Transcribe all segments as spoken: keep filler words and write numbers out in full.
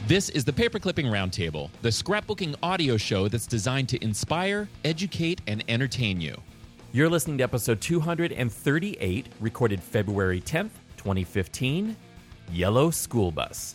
This is the Paperclipping Roundtable, the scrapbooking audio show that's designed to inspire, educate, and entertain you. You're listening to episode two hundred thirty-eight, recorded February tenth, twenty fifteen, Yellow School Bus.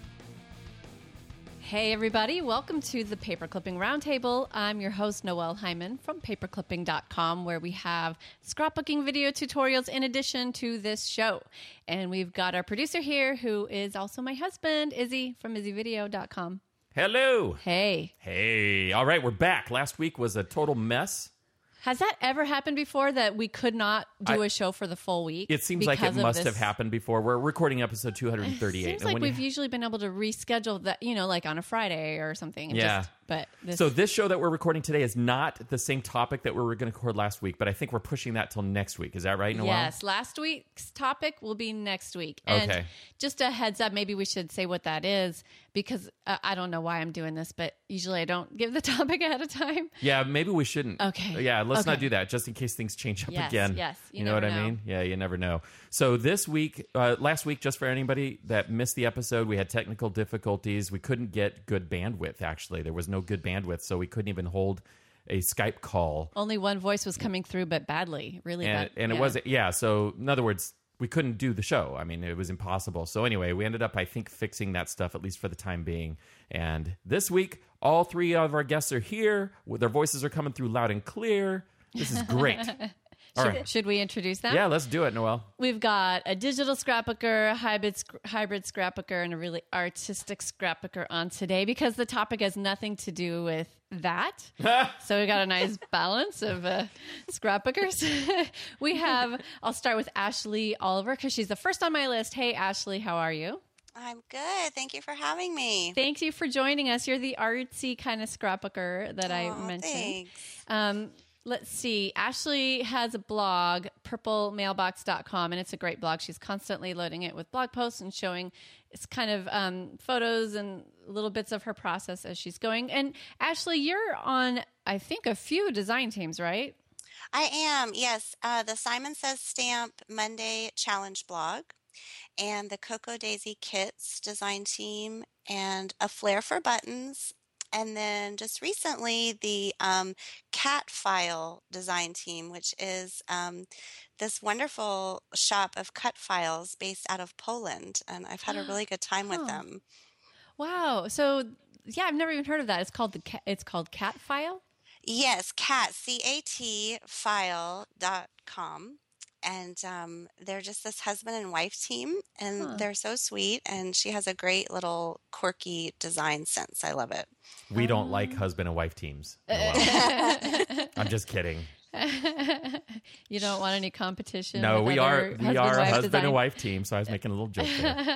Hey everybody, welcome to the Paperclipping Roundtable. I'm your host, Noelle Hyman from paperclipping dot com, where we have scrapbooking video tutorials in addition to this show. And we've got our producer here, who is also my husband, Izzy from izzy video dot com. Hello. Hey. Hey. All right, we're back. Last week was a total mess. Has that ever happened before, that we could not do I, a show for the full week? It seems like it must this? have happened before. We're recording episode two hundred thirty-eight. It seems like we've you... usually been able to reschedule that, you know, like on a Friday or something. And yeah. Just, but this... So this show that we're recording today is not the same topic that we were going to record last week, but I think we're pushing that till next week. Is that right, Noelle? Yes. Last week's topic will be next week. And okay. Just a heads up, maybe we should say what that is, because uh, I don't know why I'm doing this, but usually I don't give the topic ahead of time. Yeah, maybe we shouldn't. Okay. Yeah, let's okay. not do that, just in case things change up yes, again. Yes, you, you know what know. I mean? Yeah, you never know. So this week, uh, last week, just for anybody that missed the episode, we had technical difficulties. We couldn't get good bandwidth, actually. There was no good bandwidth, so we couldn't even hold a Skype call. Only one voice was coming through, but badly, really and, bad. And yeah. it wasn't, yeah, so in other words, we couldn't do the show. I mean, it was impossible. So anyway, we ended up, I think, fixing that stuff, at least for the time being. And this week, all three of our guests are here. Their voices are coming through loud and clear. This is great. All should, right. should we introduce them? Yeah, let's do it, Noelle. We've got a digital scrapbooker, hybrid, sc- hybrid scrapbooker, and a really artistic scrapbooker on today, because the topic has nothing to do with that. So we got a nice balance of uh, scrapbookers. We have, I'll start with Ashley Oliver, because she's the first on my list. Hey, Ashley, how are you? I'm good. Thank you for having me. Thank you for joining us. You're the artsy kind of scrapbooker that oh, I mentioned. Thanks. Um, let's see. Ashley has a blog, purple mailbox dot com, and it's a great blog. She's constantly loading it with blog posts and showing it's kind of um, photos and little bits of her process as she's going. And Ashley, you're on, I think, a few design teams, right? I am, yes. Uh, the Simon Says Stamp Monday Challenge blog, and the Cocoa Daisy Kits design team, and a Flair for Buttons, and then just recently the um, Cat File design team, which is um, this wonderful shop of cut files based out of Poland, and I've had a really good time with Huh. them. Wow. So, yeah, I've never even heard of that. It's called the Cat, it's called Cat File? Yes, cat, C A T, file dot com. And um, they're just this husband and wife team, and Huh. they're so sweet. And she has a great little quirky design sense. I love it. We don't like husband and wife teams. Noelle. I'm just kidding. You don't want any competition? No, with we other are we are a husband-wife husband design? and wife team, so I was making a little joke there.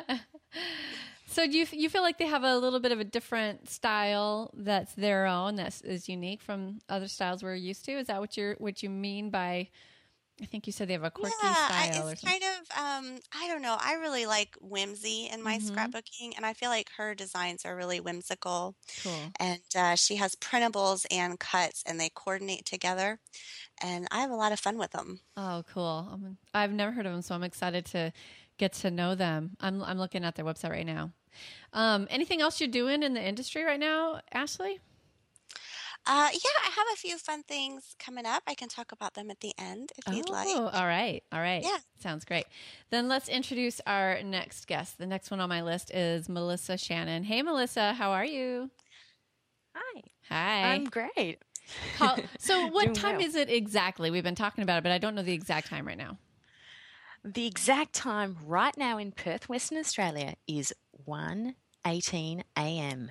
So do you you feel like they have a little bit of a different style that's their own, that is unique from other styles we're used to? Is that what you're what you mean by? I think you said they have a quirky yeah, I, style or it's something. kind of, um, I don't know. I really like whimsy in my Mhm. scrapbooking, and I feel like her designs are really whimsical. Cool. And uh, she has printables and cuts, and they coordinate together. And I have a lot of fun with them. Oh, cool. I'm, I've never heard of them, so I'm excited to get to know them. I'm I'm looking at their website right now. Um, anything else you're doing in the industry right now, Ashley? Uh, yeah, I have a few fun things coming up. I can talk about them at the end if you'd like. Oh, all right. All right. Yeah. Sounds great. Then let's introduce our next guest. The next one on my list is Melissa Shannon. Hey, Melissa. How are you? Hi. Hi. I'm great. How, so what Doing time well. is it exactly? We've been talking about it, but I don't know the exact time right now. The exact time right now in Perth, Western Australia is one eighteen a.m.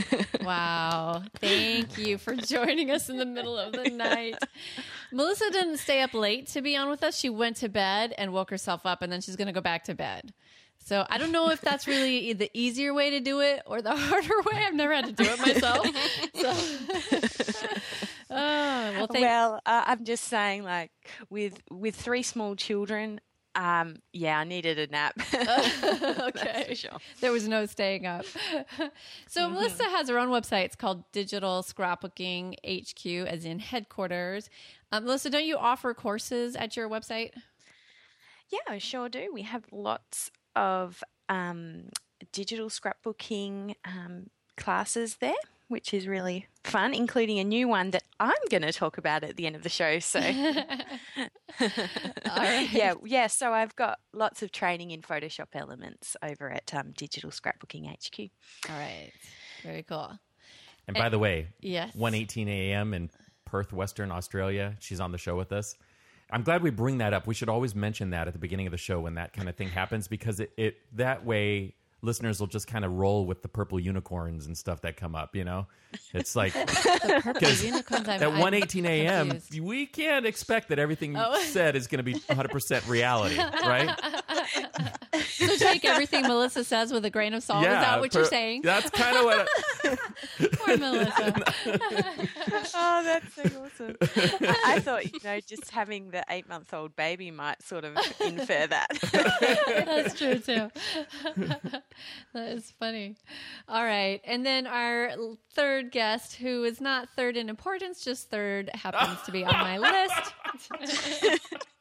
Wow. Thank you for joining us in the middle of the night. Melissa didn't stay up late to be on with us. She went to bed and woke herself up, and then she's going to go back to bed. So I don't know if that's really the easier way to do it or the harder way. I've never had to do it myself. So. Oh, well, thank- Well, uh, I'm just saying, like, with with three small children, um, yeah, I needed a nap. okay. That's for sure. There was no staying up. So Mm-hmm. Melissa has her own website. It's called Digital Scrapbooking H Q, as in headquarters. Um, Melissa, don't you offer courses at your website? Yeah, I sure do. We have lots of um, digital scrapbooking um, classes there, which is really fun, including a new one that I'm going to talk about at the end of the show. So, All right. yeah, yeah. So I've got lots of training in Photoshop Elements over at um, Digital Scrapbooking H Q. All right. Very cool. And by the way, Yes. one eighteen a.m. in Perth, Western Australia. She's on the show with us. I'm glad we bring that up. We should always mention that at the beginning of the show when that kind of thing happens, because it, it that way listeners will just kind of roll with the purple unicorns and stuff that come up, you know? It's like The purple unicorns. I'm, at I'm one eighteen a.m., confused. we can't expect that everything Oh. said is going to be one hundred percent reality, right? So take everything Melissa says with a grain of salt. Is that what you're per- saying? That's kind of what... I, Poor Melissa. Oh, that's so awesome. I, I thought, you know, just having the eight-month-old baby might sort of infer that. That's true too. That is funny. All right. And then our l- third guest, who is not third in importance, just third happens to be on my list.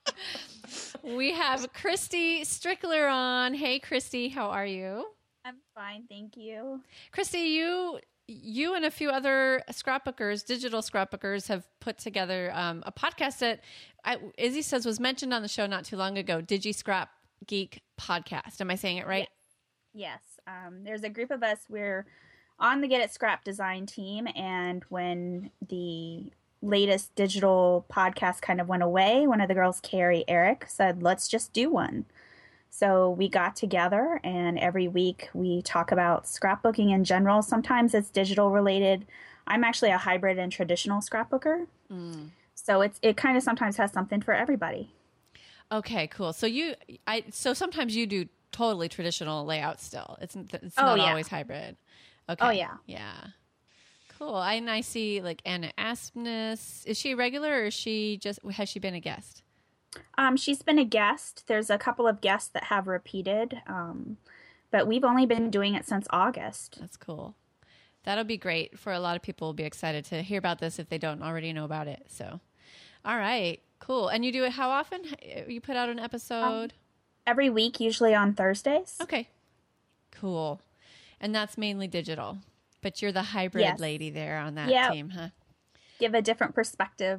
We have Christy Strickler on. Hey, Christy, how are you? I'm fine, thank you. Christy, you you and a few other scrapbookers, digital scrapbookers, have put together um, a podcast that I, Izzy says was mentioned on the show not too long ago, Digi Scrap Geek Podcast. Am I saying it right? Yes, um, there's a group of us. We're on the Get It Scrap design team, and when the latest digital podcast kind of went away, one of the girls, Carrie Eric, said, let's just do one. So we got together, and every week we talk about scrapbooking in general. Sometimes it's digital related. I'm actually a hybrid and traditional scrapbooker. Mm. So it's it kind of sometimes has something for everybody. Okay, cool. So you, I, so sometimes you do totally traditional layout still. It's it's Oh, not yeah. always hybrid. Okay. Oh, yeah. Yeah. Cool. I, and I see like Anna Aspness. Is she a regular or is she just, has she been a guest? Um, she's been a guest. There's a couple of guests that have repeated, um, but we've only been doing it since August. That's cool. That'll be great for a lot of people. Will be excited to hear about this if they don't already know about it. So, all right, cool. And you do it how often? You put out an episode? Every week, usually on Thursdays. Okay, cool. And that's mainly digital, but you're the hybrid Yes. lady there on that Yep. team, huh? Give a different perspective.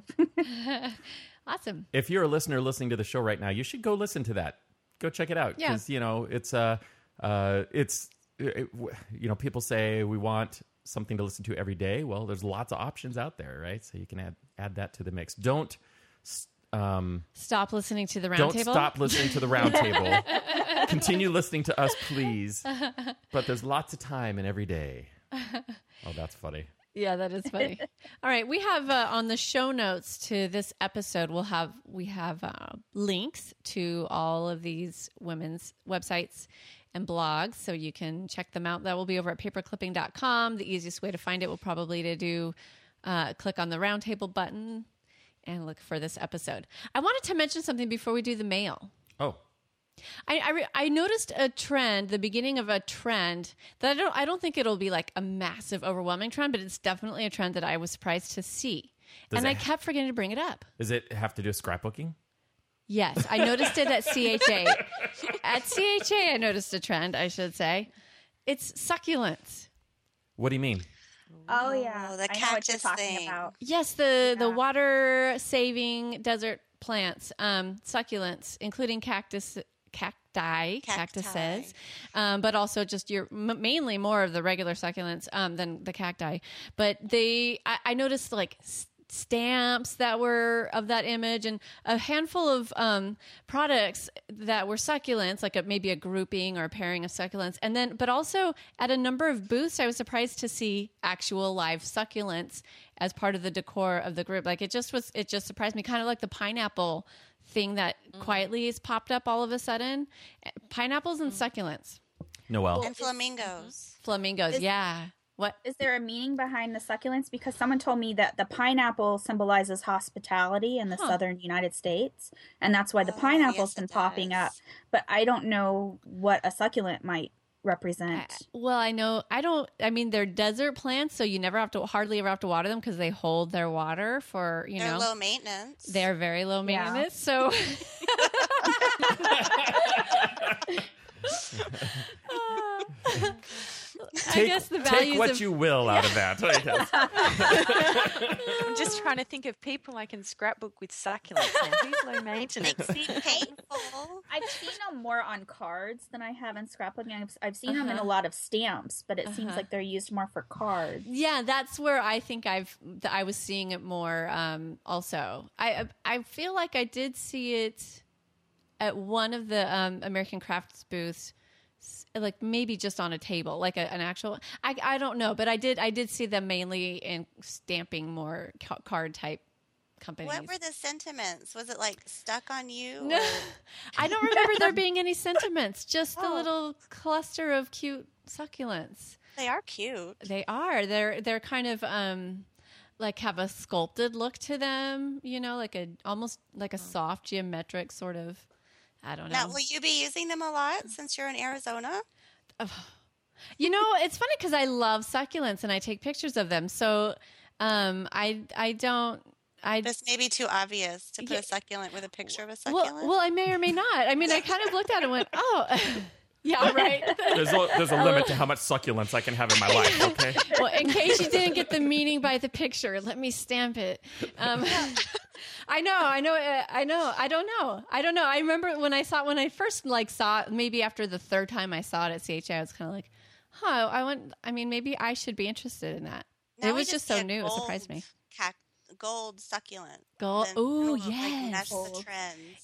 Awesome. if you're a listener listening to the show right now, you should go listen to that. Go check it out. Yeah. Because, you know, it's, uh, uh, it's, it, you know, people say we want something to listen to every day. Well, there's lots of options out there, right? So you can add, add that to the mix. Don't, um, Stop listening to the round don't table. stop listening to the round table. Continue listening to us, please. But there's lots of time in every day. Oh, that's funny. Yeah, that is funny. All right, we have uh, on the show notes to this episode, we'll have we have uh, links to all of these women's websites and blogs, so you can check them out. That will be over at paperclipping dot com. The easiest way to find it will probably to do uh, click on the roundtable button and look for this episode. I wanted to mention something before we do the mail. Oh, I I, re- I noticed a trend, the beginning of a trend that I don't I don't think it'll be like a massive, overwhelming trend, but it's definitely a trend that I was surprised to see, Does and it I ha- kept forgetting to bring it up. does it have to do with scrapbooking? Yes, I noticed it at C H A. At C H A, I noticed a trend. I should say, it's succulents. What do you mean? Oh, yeah. Oh, the I know what you're cactus talking thing. about. Yes, the the Yeah. water saving desert plants, um, succulents, including cactus. Cacti, Cacti. cactuses, um, but also just your m- mainly more of the regular succulents um, than the cacti. But they, I, I noticed like s- stamps that were of that image, and a handful of um, products that were succulents, like a, maybe a grouping or a pairing of succulents, and then, but also at a number of booths, I was surprised to see actual live succulents as part of the decor of the group. Like it just was, it just surprised me, kind of like the pineapple thing that quietly has popped up all of a sudden. Pineapples and succulents. Noelle. And flamingos. Flamingos, Is- yeah. What? Is there a meaning behind the succulents? Because someone told me that the pineapple symbolizes hospitality in the Huh. southern United States, and that's why the Oh, pineapple's yes, been it popping does. up. But I don't know what a succulent might I, represent. well, I know, I don't, I mean, they're desert plants, so you never have to, hardly ever have to water them because they hold their water for, you They're know. low maintenance. They're very low Yeah. maintenance. So, take, guess the take values what of- you will out of that. I guess. I'm just trying to think of people I can scrapbook with succulents now. Who's low maintenance? Makes me painful. I've seen them more on cards than I have in scrapbooking. I've, I've seen them in Uh-huh. a lot of stamps, but it seems Uh-huh. like they're used more for cards. Yeah, that's where I think I've th- I was seeing it more. Um, also, I I feel like I did see it at one of the um, American Crafts booths, s- like maybe just on a table, like a, an actual. I I don't know, but I did I did see them mainly in stamping more ca- card type companies. What were the sentiments? Was it like stuck on you? No, or- I don't remember there being any sentiments. Just a Oh. little cluster of cute succulents. They are cute. They are. They're they're kind of um like have a sculpted look to them, you know, like a almost like a soft geometric sort of I don't know. Now, will you be using them a lot since you're in Arizona? You know, it's funny cuz I love succulents and I take pictures of them. So um I I don't I This may be too obvious to put Yeah. a succulent with a picture of a well, succulent. well, I may or may not. I mean, I kind of looked at it and went, "Oh, yeah, right." There's a, there's a limit to how much succulents I can have in my life, okay? Well, in case you didn't get the meaning by the picture, let me stamp it. Um, I know, I know, uh, I know. I don't know. I don't know. I remember when I saw when I first like saw it, maybe after the third time I saw it at C H A, I was kind of like, "Huh, I want. I mean, maybe I should be interested in that." Now it we was just need so a new. It surprised gold me. cac- gold succulent. Gold. Then Ooh, it'll, like, match the yes, trends.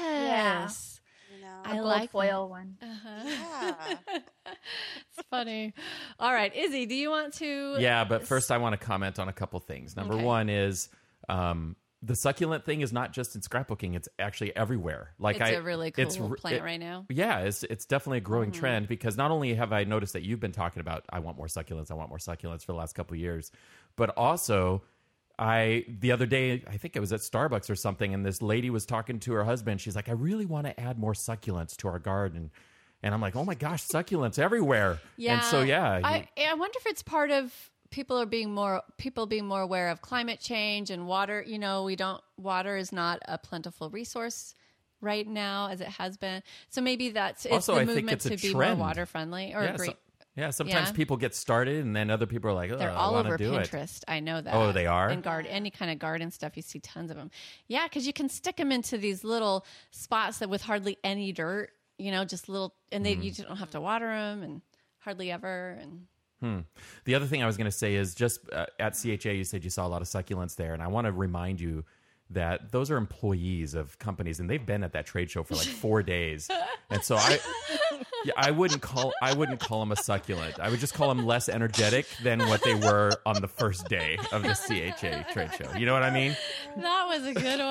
yes. You know? I A gold like foil one. Uh-huh. Yeah. It's funny. All right, Izzy, do you want to? Yeah, but first I want to comment on a couple things. Number Okay. one is um, the succulent thing is not just in scrapbooking; it's actually everywhere. Like It's I, a really cool it's re- plant it- right now. Yeah, it's it's definitely a growing Mm-hmm. trend because not only have I noticed that you've been talking about I want more succulents, I want more succulents for the last couple of years, but also I the other day I think it was at Starbucks or something, and this lady was talking to her husband. She's like, I really want to add more succulents to our garden. And I'm like, oh my gosh, succulents everywhere. Yeah. And so, yeah. you- I, I wonder if it's part of people are being more people being more aware of climate change and water. You know, we don't water is not a plentiful resource right now as it has been. So maybe that's it's Also, the I think movement it's a to be trend. more water friendly or yeah, green. so- yeah, sometimes Yeah. people get started and then other people are like, oh, They're I all want over to do it. Pinterest. I know that. Oh, they are? And garden, any kind of garden stuff, you see tons of them. Yeah, because you can stick them into these little spots that with hardly any dirt. You know, just little, and they Mm-hmm. you don't have to water them, and hardly ever. And The other thing I was going to say is just uh, at C H A, you said you saw a lot of succulents there. And I want to remind you that those are employees of companies and they've been at that trade show for like four days. And so I, yeah, I wouldn't call, I wouldn't call them a succulent. I would just call them less energetic than what they were on the first day of the C H A trade show. You know what I mean? that was a good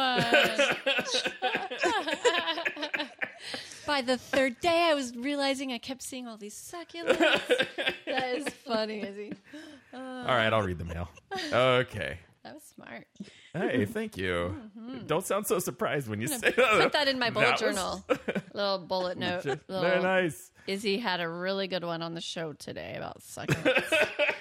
one. By the third day, I was realizing I kept seeing all these succulents. That is funny, Izzy. All right, I'll read the mail. Okay. That was smart. Hey, thank you. Don't sound so surprised when you say that. Put that in my bullet That was- journal. Little bullet note. Very Little- nice. Izzy had a really good one on the show today about succulents.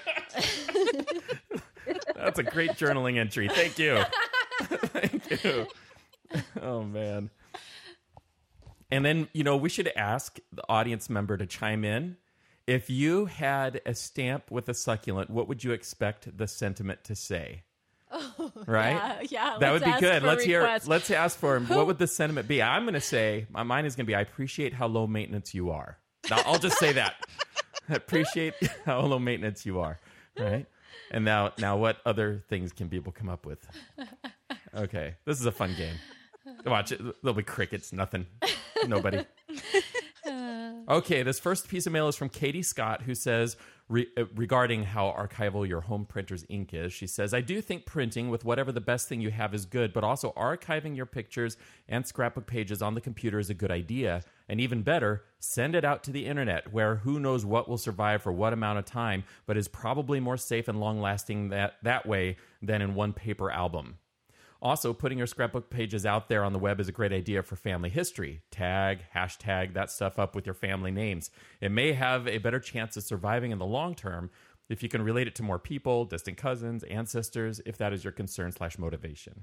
That's a great journaling entry. Thank you. Thank you. Oh, man. And then, you know, we should ask the audience member to chime in. If you had a stamp with a succulent, what would you expect the sentiment to say? Right? Yeah, yeah. That let's would be ask good. for Let's hear. requests. Let's ask for him. What would the sentiment be? I'm going to say, my mine is going to be, I appreciate how low maintenance you are. Now, I'll just say that. I appreciate how low maintenance you are. Right? And now, now, what other things can people come up with? Okay, this is a fun game. Watch it. There'll be crickets. Nothing. Nobody. Okay, this first piece of mail is from Katie Scott, who says, re- uh, regarding how archival your home printer's ink is, she says, I do think printing with whatever the best thing you have is good, but also archiving your pictures and scrapbook pages on the computer is a good idea. And even better, send it out to the internet, where who knows what will survive for what amount of time, but is probably more safe and long-lasting that, that way than in one paper album. Also, putting your scrapbook pages out there on the web is a great idea for family history. Tag, hashtag that stuff up with your family names. It may have a better chance of surviving in the long term if you can relate it to more people, distant cousins, ancestors, if that is your concern slash motivation.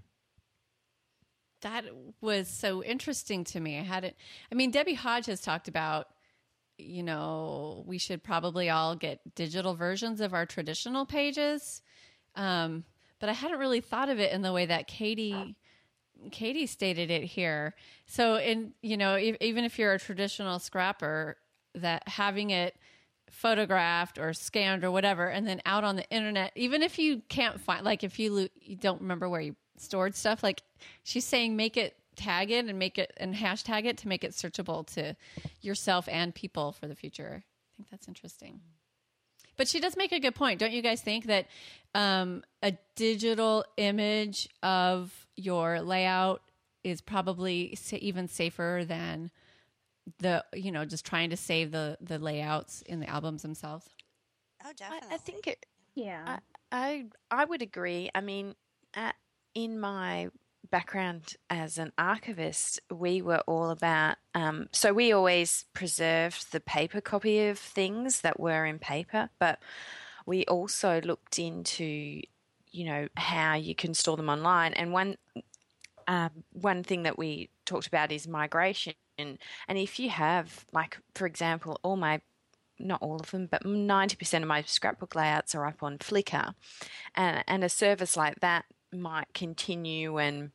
That was so interesting to me. I hadn't. I mean, Debbie Hodge has talked about you know, we should probably all get digital versions of our traditional pages. Um, but I hadn't really thought of it in the way that Katie Katie stated it here. So, in you know, if, even if you're a traditional scrapper, that having it photographed or scanned or whatever, and then out on the internet, even if you can't find, like if you, lo- you don't remember where you stored stuff, like she's saying, make it, tag it and make it and hashtag it to make it searchable to yourself and people for the future. I think that's interesting. But she does make a good point. Don't you guys think that um, a digital image of your layout is probably sa- even safer than the, you know, just trying to save the, the layouts in the albums themselves? Oh, definitely. I, I think it, Yeah. I, I I would agree. I mean, uh, in my background as an archivist, we were all about. Um, so we always preserved the paper copy of things that were in paper, but we also looked into, you know, how you can store them online. And one um, one thing that we talked about is migration. And if you have, like, for example, all my not all of them, but ninety percent of my scrapbook layouts are up on Flickr. And, and a service like that might continue and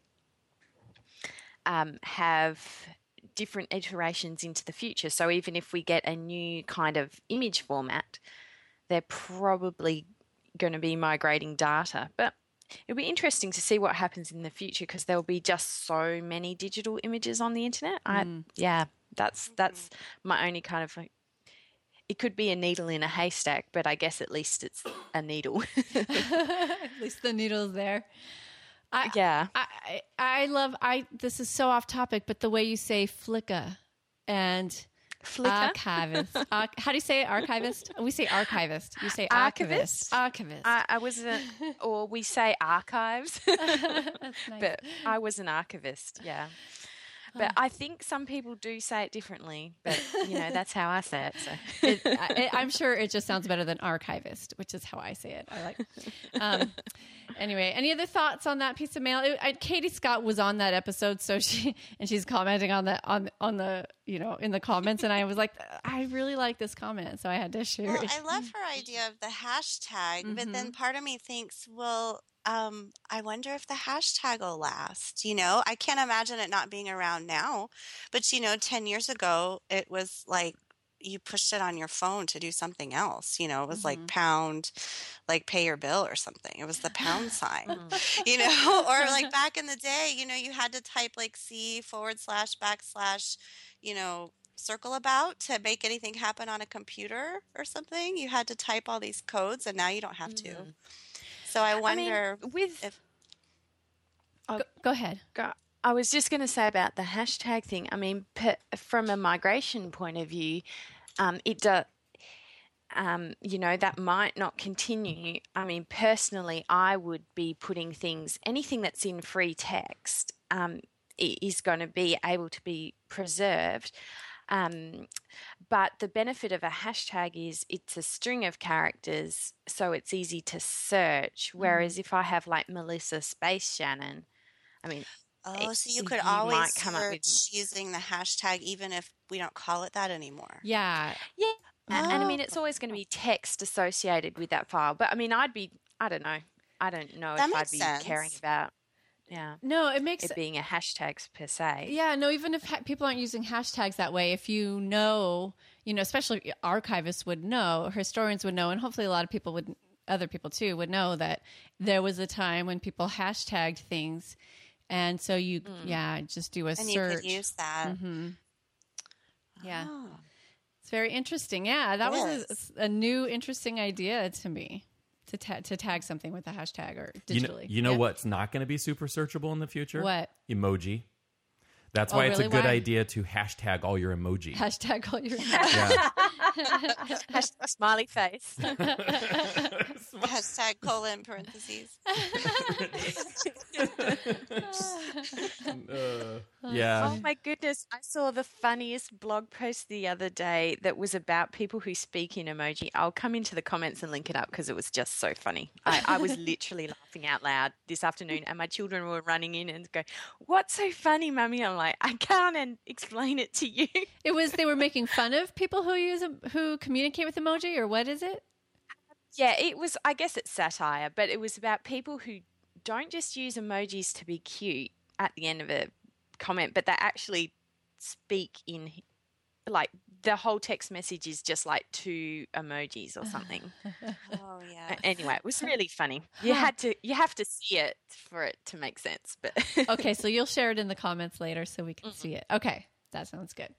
um, have different iterations into the future. So even if we get a new kind of image format, they're probably going to be migrating data. But it'll be interesting to see what happens in the future because there'll be just so many digital images on the internet. I, Mm. yeah, that's that's my only kind of like, it could be a needle in a haystack, but I guess at least it's a needle. At least the needle's there. I, Yeah. I, I I love, I, this is so off topic, but the way you say Flickr and Flickr? archivist. Ar- how do you say it? Archivist? We say archivist. You say archivist. Archivist. I, I was, a, or we say archives, That's nice. but I was an archivist, yeah. But I think some people do say it differently, but, you know, that's how I say it. So. it, I, I'm sure it just sounds better than archivist, which is how I say it. I like. Um, anyway, any other thoughts on that piece of mail? It, I, Katie Scott was on that episode, so she and she's commenting on the on on the you know in the comments, and I was like, I really like this comment, so I had to share Well, it. I love her idea of the hashtag, but Mm-hmm. then part of me thinks, well, um, I wonder if the hashtag will last. You know, I can't imagine it not being around now. But, you know, ten years ago, it was like you pushed it on your phone to do something else. You know, it was Mm-hmm. like pound, like pay your bill or something. It was the pound sign, you know, or like back in the day, you know, you had to type like C forward slash backslash, you know, circle about to make anything happen on a computer or something. You had to type all these codes, and now you don't have to. Mm-hmm. So I I mean, wonder with if Go, go ahead. Go- I was just going to say about the hashtag thing. I mean, per, from a migration point of view, um, it does. Um, you know, that might not continue. I mean, personally, I would be putting things, anything that's in free text, um, i- is going to be able to be preserved. Um, but the benefit of a hashtag is it's a string of characters, so it's easy to search. Whereas if I have like Melissa Space Shannon, I mean, oh, so you you could might always come up with- search using the hashtag, even if we don't call it that anymore. Yeah. yeah. A- And I mean, Oh. it's always going to be text associated with that file. But I mean, I'd be, I don't know. I don't know That if I'd makes be sense. caring about, yeah, No, it makes it being a hashtag per se. Yeah, no, even if ha- people aren't using hashtags that way, if you know, you know, especially archivists would know, historians would know, and hopefully a lot of people would, other people too, would know that there was a time when people hashtagged things. And so you, yeah, just do a And search. you could use that. hmm Yeah. Oh. It's very interesting. Yeah, that was Yes. a, a new, interesting idea to me to, ta- to tag something with a hashtag or You digitally. know, you know Yeah. what's not going to be super searchable in the future? What? Emoji. That's Oh, why it's really? a good Why? idea to hashtag all your emoji. Hashtag all your yeah. Hashtag smiley face. Hashtag colon parentheses. Uh, Yeah. Oh my goodness. I saw the funniest blog post the other day that was about people who speak in emoji. I'll come into the comments and link it up because it was just so funny. I, I was literally laughing out loud this afternoon and my children were running in and go, "What's so funny, Mummy?" I'm like, I can't and explain it to you. It was they were making fun of people who use who communicate with emoji, or what is it? Yeah, it was, I guess it's satire, but it was about people who don't just use emojis to be cute at the end of a comment, but they actually speak in, like, the whole text message is just like two emojis or something. Oh yeah. Anyway, it was really funny. You had to, you have to see it for it to make sense. But Okay, so you'll share it in the comments later so we can mm-hmm. see it. Okay, that sounds good.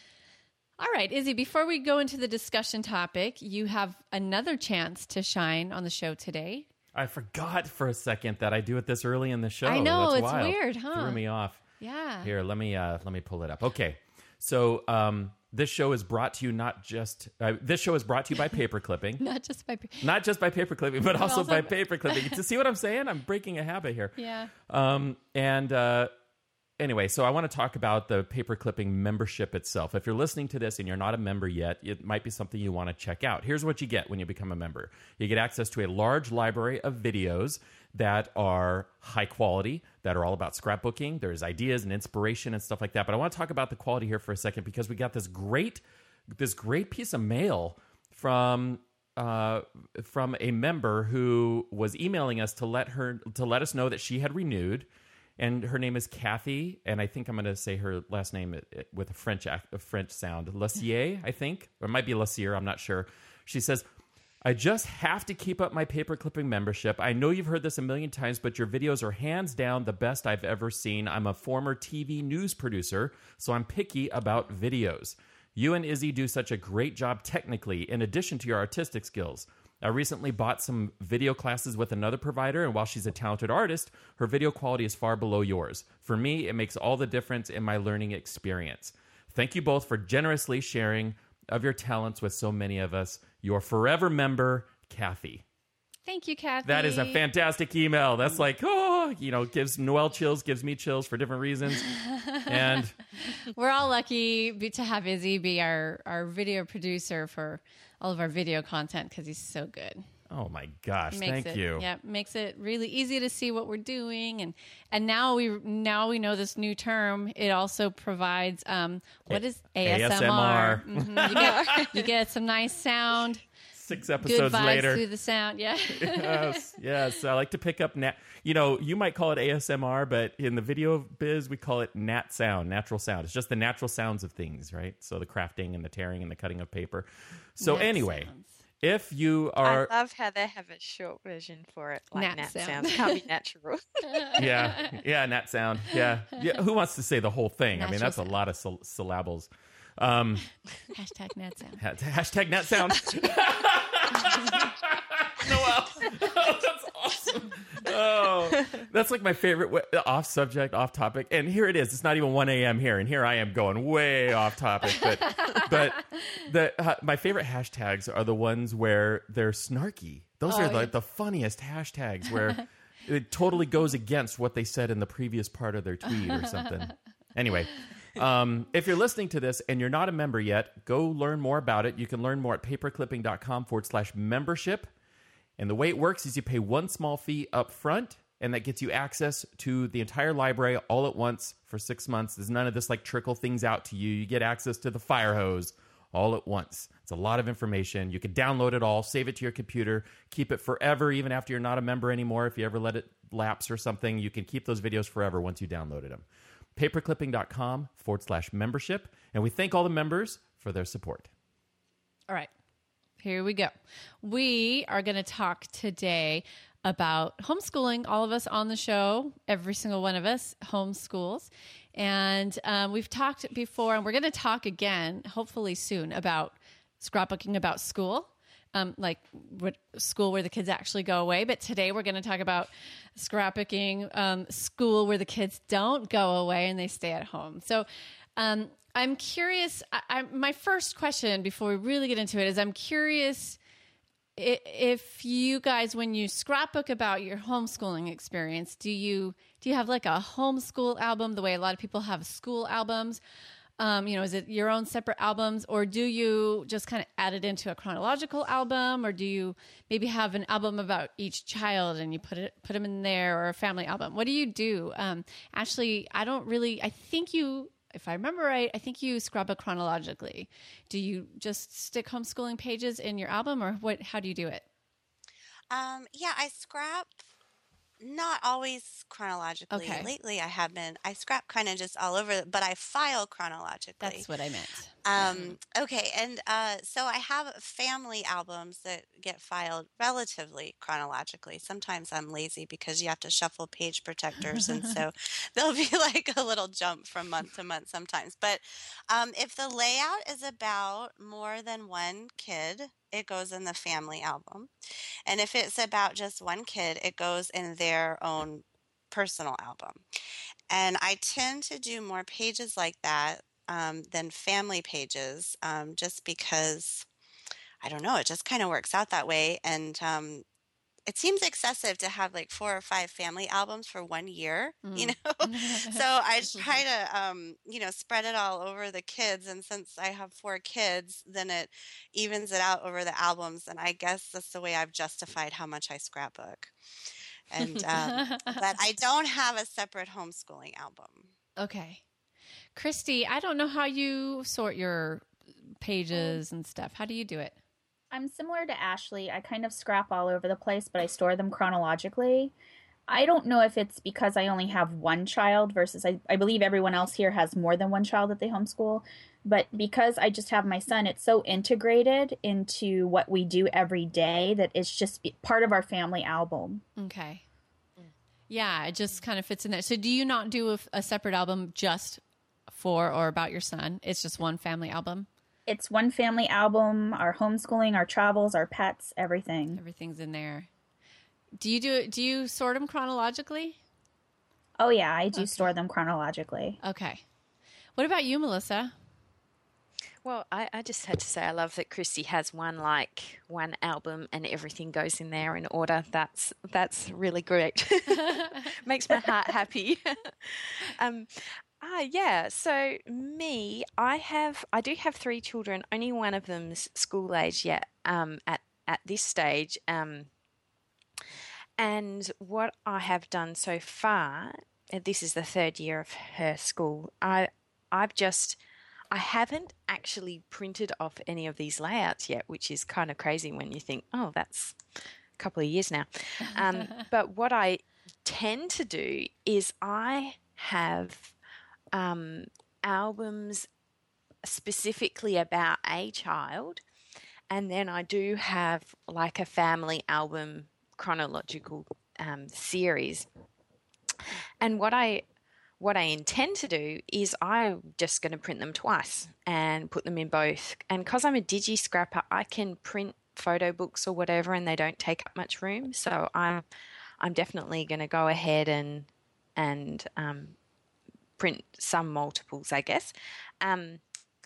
All right, Izzy, before we go into the discussion topic, you have another chance to shine on the show today. I forgot for a second that I do it this early in the show. I know, That's it's wild. weird, huh? Threw me off. Yeah. Here, let me uh, let me pull it up. Okay, so um, this show is brought to you not just uh, this show is brought to you by paper clipping, not just by not just by paper clipping, but, but also, also by paper clipping. To see what I'm saying, I'm breaking a habit here. Yeah. Um, and uh, anyway, so I want to talk about the paper clipping membership itself. If you're listening to this and you're not a member yet, it might be something you want to check out. Here's what you get when you become a member: you get access to a large library of videos that are high quality, that are all about scrapbooking. There's ideas and inspiration and stuff like that. But I want to talk about the quality here for a second because we got this great, this great piece of mail from uh, from a member who was emailing us to let her to let us know that she had renewed. And her name is Kathy, and I think I'm going to say her last name with a French a French sound, Lassier, I think, or it might be Lassier. I'm not sure. She says, "I just have to keep up my paper clipping membership. I know you've heard this a million times, but your videos are hands down the best I've ever seen. I'm a former T V news producer, so I'm picky about videos. You and Izzy do such a great job technically, in addition to your artistic skills. I recently bought some video classes with another provider, and while she's a talented artist, her video quality is far below yours. For me, it makes all the difference in my learning experience. Thank you both for generously sharing of your talents with so many of us. Your forever member, Kathy." Thank you, Kathy. That is a fantastic email. That's like, oh, you know, gives Noelle chills, gives me chills for different reasons. And we're all lucky be, to have Izzy be our, our video producer for all of our video content because he's so good. Oh my gosh, makes thank it, you. Yeah, makes it really easy to see what we're doing, and and now we now we know this new term. It also provides um, what is A S M R? A S M R. Mm-hmm. You get you get some nice sound. Six episodes Good vibes later, through the sound. Yeah. yes, yes. I like to pick up nat. You know, you might call it A S M R, but in the video biz, we call it nat sound, natural sound. It's just the natural sounds of things, right? So the crafting and the tearing and the cutting of paper. So nat anyway. Sounds. If you are, I love how they have a short version for it, like nat, nat sound. sounds. Can't be natural. yeah, yeah, nat sound. Yeah, yeah. Who wants to say the whole thing? Natural I mean, that's sound. a lot of syll- syllables. Um, Hashtag nat sound. ha- hashtag nat sound. Noelle, oh, that's awesome. Oh, that's like my favorite way, off subject, off topic. And here it is. It's not even one a.m. here, and here I am going way off topic. But but the uh, my favorite hashtags are the ones where they're snarky. Those Oh, are like yeah. the funniest hashtags where it totally goes against what they said in the previous part of their tweet or something. Anyway. Um, if you're listening to this and you're not a member yet, go learn more about it. You can learn more at paperclipping.com forward slash membership. And the way it works is you pay one small fee up front, and that gets you access to the entire library all at once for six months. There's none of this like trickle things out to you. You get access to the fire hose all at once. It's a lot of information. You can download it all, save it to your computer, keep it forever, even after you're not a member anymore. If you ever let it lapse or something, you can keep those videos forever once you downloaded them. Paperclipping.com forward slash membership. And we thank all the members for their support. All right, here we go. We are going to talk today about homeschooling. All of us on the show, every single one of us homeschools. And um, we've talked before, and we're going to talk again, hopefully soon, about scrapbooking about school. Um, like what school where the kids actually go away. But today we're going to talk about scrapbooking um, school where the kids don't go away and they stay at home. So um, I'm curious. I, I, my first question before we really get into it is I'm curious i- if you guys, when you scrapbook about your homeschooling experience, do you do you have like a homeschool album the way a lot of people have school albums? Um, you know, is it your own separate albums, or do you just kind of add it into a chronological album, or do you maybe have an album about each child and you put it put them in there, or a family album? What do you do? Um, Ashley, I don't really. I think you, if I remember right, I think you scrapbook chronologically. Do you just stick homeschooling pages in your album, or what? How do you do it? Um, yeah, I scrap not always chronologically. Okay. Lately, I have been. I scrap kind of just all over, but I file chronologically. That's what I meant. Um, okay, and uh, so I have family albums that get filed relatively chronologically. Sometimes I'm lazy because you have to shuffle page protectors, and so there'll be like a little jump from month to month sometimes. But um, if the layout is about more than one kid, it goes in the family album. And if it's about just one kid, it goes in their own personal album. And I tend to do more pages like that um, than family pages, um, just because, I don't know, it just kind of works out that way. And um, it seems excessive to have like four or five family albums for one year, mm. you know? So I try to, um, you know, spread it all over the kids. And since I have four kids, then it evens it out over the albums. And I guess that's the way I've justified how much I scrapbook. And, um, but I don't have a separate homeschooling album. Okay. Christy, I don't know how you sort your pages and stuff. How do you do it? I'm similar to Ashley. I kind of scrap all over the place, but I store them chronologically. I don't know if it's because I only have one child versus I, I believe everyone else here has more than one child that they homeschool. But because I just have my son, it's so integrated into what we do every day that it's just part of our family album. Okay. Yeah, it just kind of fits in there. So do you not do a, a separate album just for or about your son? It's just one family album? It's one family album, our homeschooling, our travels, our pets, everything. Everything's in there. Do you do do you sort them chronologically? Oh yeah, I do okay. store them chronologically. Okay. What about you, Melissa? Well, I, I just had to say I love that Christy has one like one album and everything goes in there in order. That's that's really great. Makes my heart happy. um Ah, yeah. So me, I have, I do have three children. Only one of them's school age yet. Um, at at this stage. Um, and what I have done so far, this is the third year of her school. I, I've just, I haven't actually printed off any of these layouts yet, which is kind of crazy when you think, oh, that's a couple of years now. Um, but what I tend to do is I have Um, albums specifically about a child, and then I do have like a family album chronological um, series. And what I what I intend to do is I'm just going to print them twice and put them in both. And because I'm a digi scrapper, I can print photo books or whatever, and they don't take up much room. So I'm I'm definitely going to go ahead and and um, print some multiples, I guess. Um,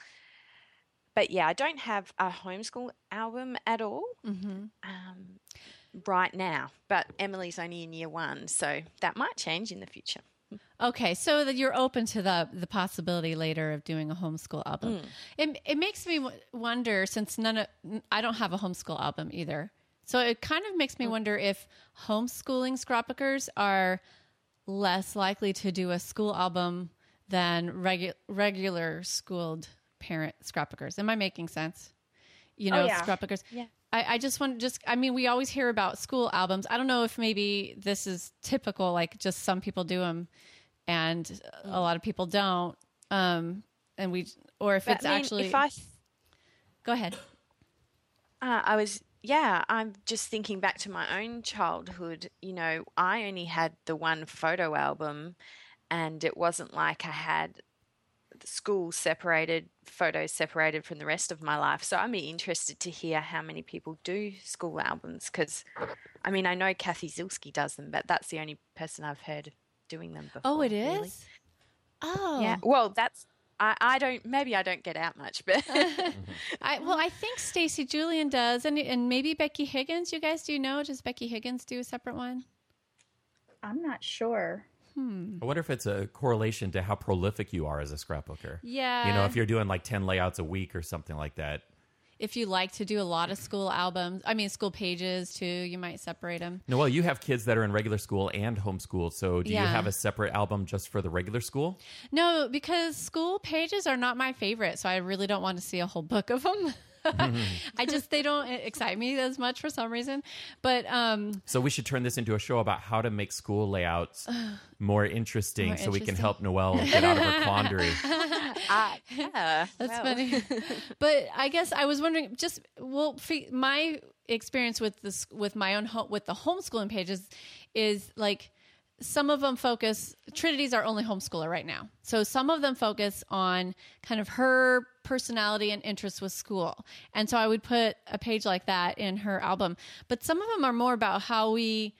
but yeah, I don't have a homeschool album at all mm-hmm. um, right now. But Emily's only in year one, so that might change in the future. Okay, so that you're open to the the possibility later of doing a homeschool album. Mm. It it makes me w- wonder, since none of I don't have a homeschool album either. So it kind of makes me mm. wonder if homeschooling scrapbookers are less likely to do a school album than regu- regular schooled parent scrapbookers. Am I making sense? You know, oh, yeah. scrapbookers. Yeah. I, I just want to just, I mean, we always hear about school albums. I don't know if maybe this is typical, like just some people do them and a lot of people don't. Um, and we, or if but it's I mean, actually, if I th- go ahead. Uh, I was, yeah, I'm just thinking back to my own childhood. You know, I only had the one photo album, and it wasn't like I had the school separated, photos separated from the rest of my life. So I'm interested to hear how many people do school albums, because, I mean, I know Kathy Zilski does them, but that's the only person I've heard doing them before. Oh, it is? Really. Oh. Yeah. Well, that's I, I don't, maybe I don't get out much, but I, well, I think Stacy Julian does, and and maybe Becky Higgins. You guys, do you know? Does Becky Higgins do a separate one? I'm not sure. I wonder if it's a correlation to how prolific you are as a scrapbooker. Yeah. You know, if you're doing like ten layouts a week or something like that. If you like to do a lot of school albums, I mean, school pages too, you might separate them. No, well, you have kids that are in regular school and homeschool. So do Yeah. you have a separate album just for the regular school? No, because school pages are not my favorite, so I really don't want to see a whole book of them. I just, they don't excite me as much for some reason. But um, So we should turn this into a show about how to make school layouts more interesting More so we can interesting. help Noelle get out of her quandary. uh, yeah, That's well. funny. But I guess I was wondering, just well, fe- my experience with this, with my own home, with the homeschooling pages, is like some of them focus. Trinity's our only homeschooler right now, so some of them focus on kind of her personality and interests with school, and so I would put a page like that in her album. But some of them are more about how we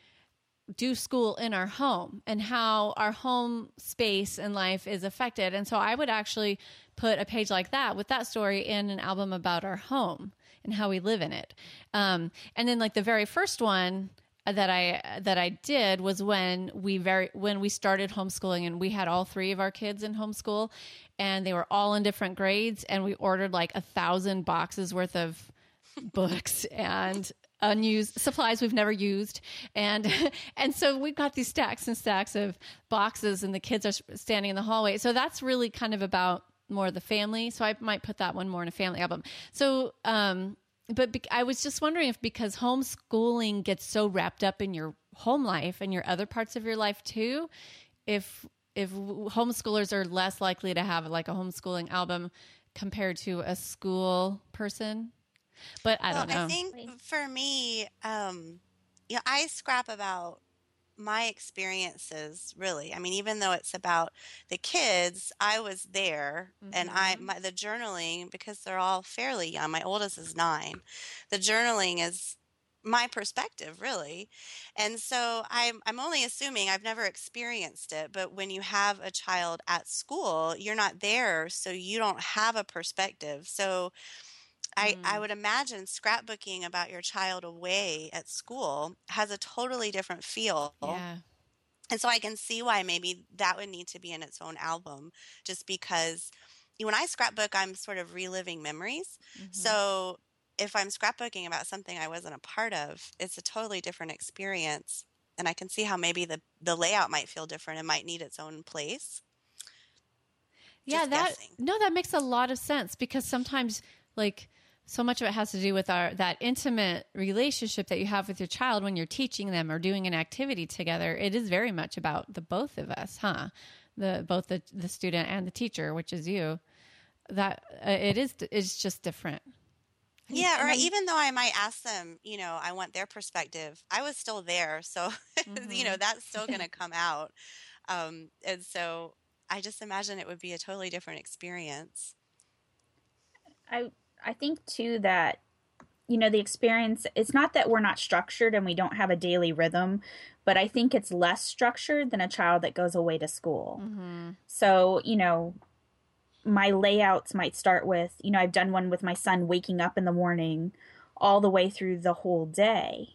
do school in our home and how our home space and life is affected. And so I would actually put a page like that with that story in an album about our home and how we live in it. Um, and then like the very first one that I, that I did was when we very, when we started homeschooling and we had all three of our kids in homeschool and they were all in different grades. And we ordered like a thousand boxes worth of books and unused supplies we've never used, and and so we've got these stacks and stacks of boxes, and the kids are standing in the hallway. So that's really kind of about more the family. So I might put that one more in a family album. So, um, but be- I was just wondering if because homeschooling gets so wrapped up in your home life and your other parts of your life too, if if homeschoolers are less likely to have like a homeschooling album compared to a school person. But I Well, don't know. I think for me, um, you know, I scrap about my experiences. Really, I mean, even though it's about the kids, I was there, and I my, the journaling, because they're all fairly young. My oldest is nine. The journaling is my perspective, really, and so I'm I'm only assuming. I've never experienced it, but when you have a child at school, you're not there, so you don't have a perspective. So I, I would imagine scrapbooking about your child away at school has a totally different feel. Yeah. And so I can see why maybe that would need to be in its own album, just because when I scrapbook, I'm sort of reliving memories. So if I'm scrapbooking about something I wasn't a part of, it's a totally different experience. And I can see how maybe the, the layout might feel different and might need its own place. Yeah, Just that guessing. no, that makes a lot of sense because sometimes like so much of it has to do with our that intimate relationship that you have with your child when you're teaching them or doing an activity together. It is very much about the both of us, huh? The both the the student and the teacher, which is you. That uh, it is it's just different. Yeah, or even though I might ask them, you know, I want their perspective, I was still there. So, you know, that's still going to come out. Um, and so I just imagine it would be a totally different experience. I I think too that, you know, the experience, it's not that we're not structured and we don't have a daily rhythm, but I think it's less structured than a child that goes away to school. So, you know, my layouts might start with, you know, I've done one with my son waking up in the morning all the way through the whole day,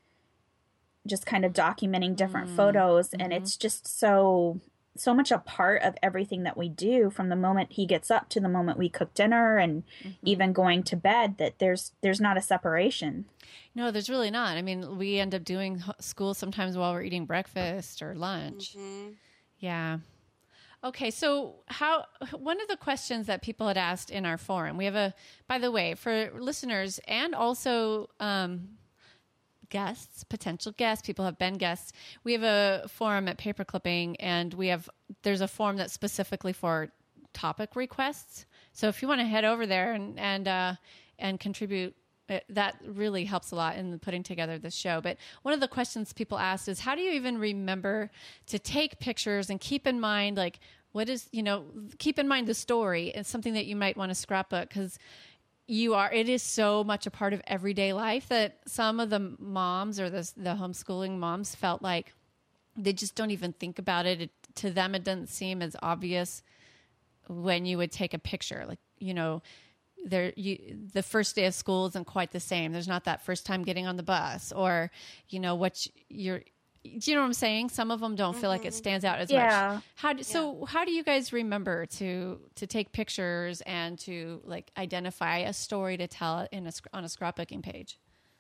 just kind of documenting different photos. And it's just so, so much a part of everything that we do from the moment he gets up to the moment we cook dinner and even going to bed, that there's, there's not a separation. No, there's really not. I mean, we end up doing h- school sometimes while we're eating breakfast or lunch. Yeah. Okay, so how one of the questions that people had asked in our forum, we have a, by the way, for listeners and also um, guests, potential guests, people have been guests, we have a forum at Paperclipping, and we have, there's a forum that's specifically for topic requests. So if you want to head over there and and uh, and contribute, it, that really helps a lot in putting together this show. But one of the questions people asked is, how do you even remember to take pictures and keep in mind, like, what is, you know, keep in mind the story. It's something that you might want to scrapbook because you are, it is so much a part of everyday life that some of the moms or the, the homeschooling moms felt like they just don't even think about it. It to them, it doesn't seem as obvious when you would take a picture, like, you know, there you the first day of school isn't quite the same. There's not that first time getting on the bus, or, you know, what you're, do you know what I'm saying? Some of them don't feel like it stands out as Yeah. much. How do, so how do you guys remember to to take pictures and to like identify a story to tell in a sc- on a scrapbooking page?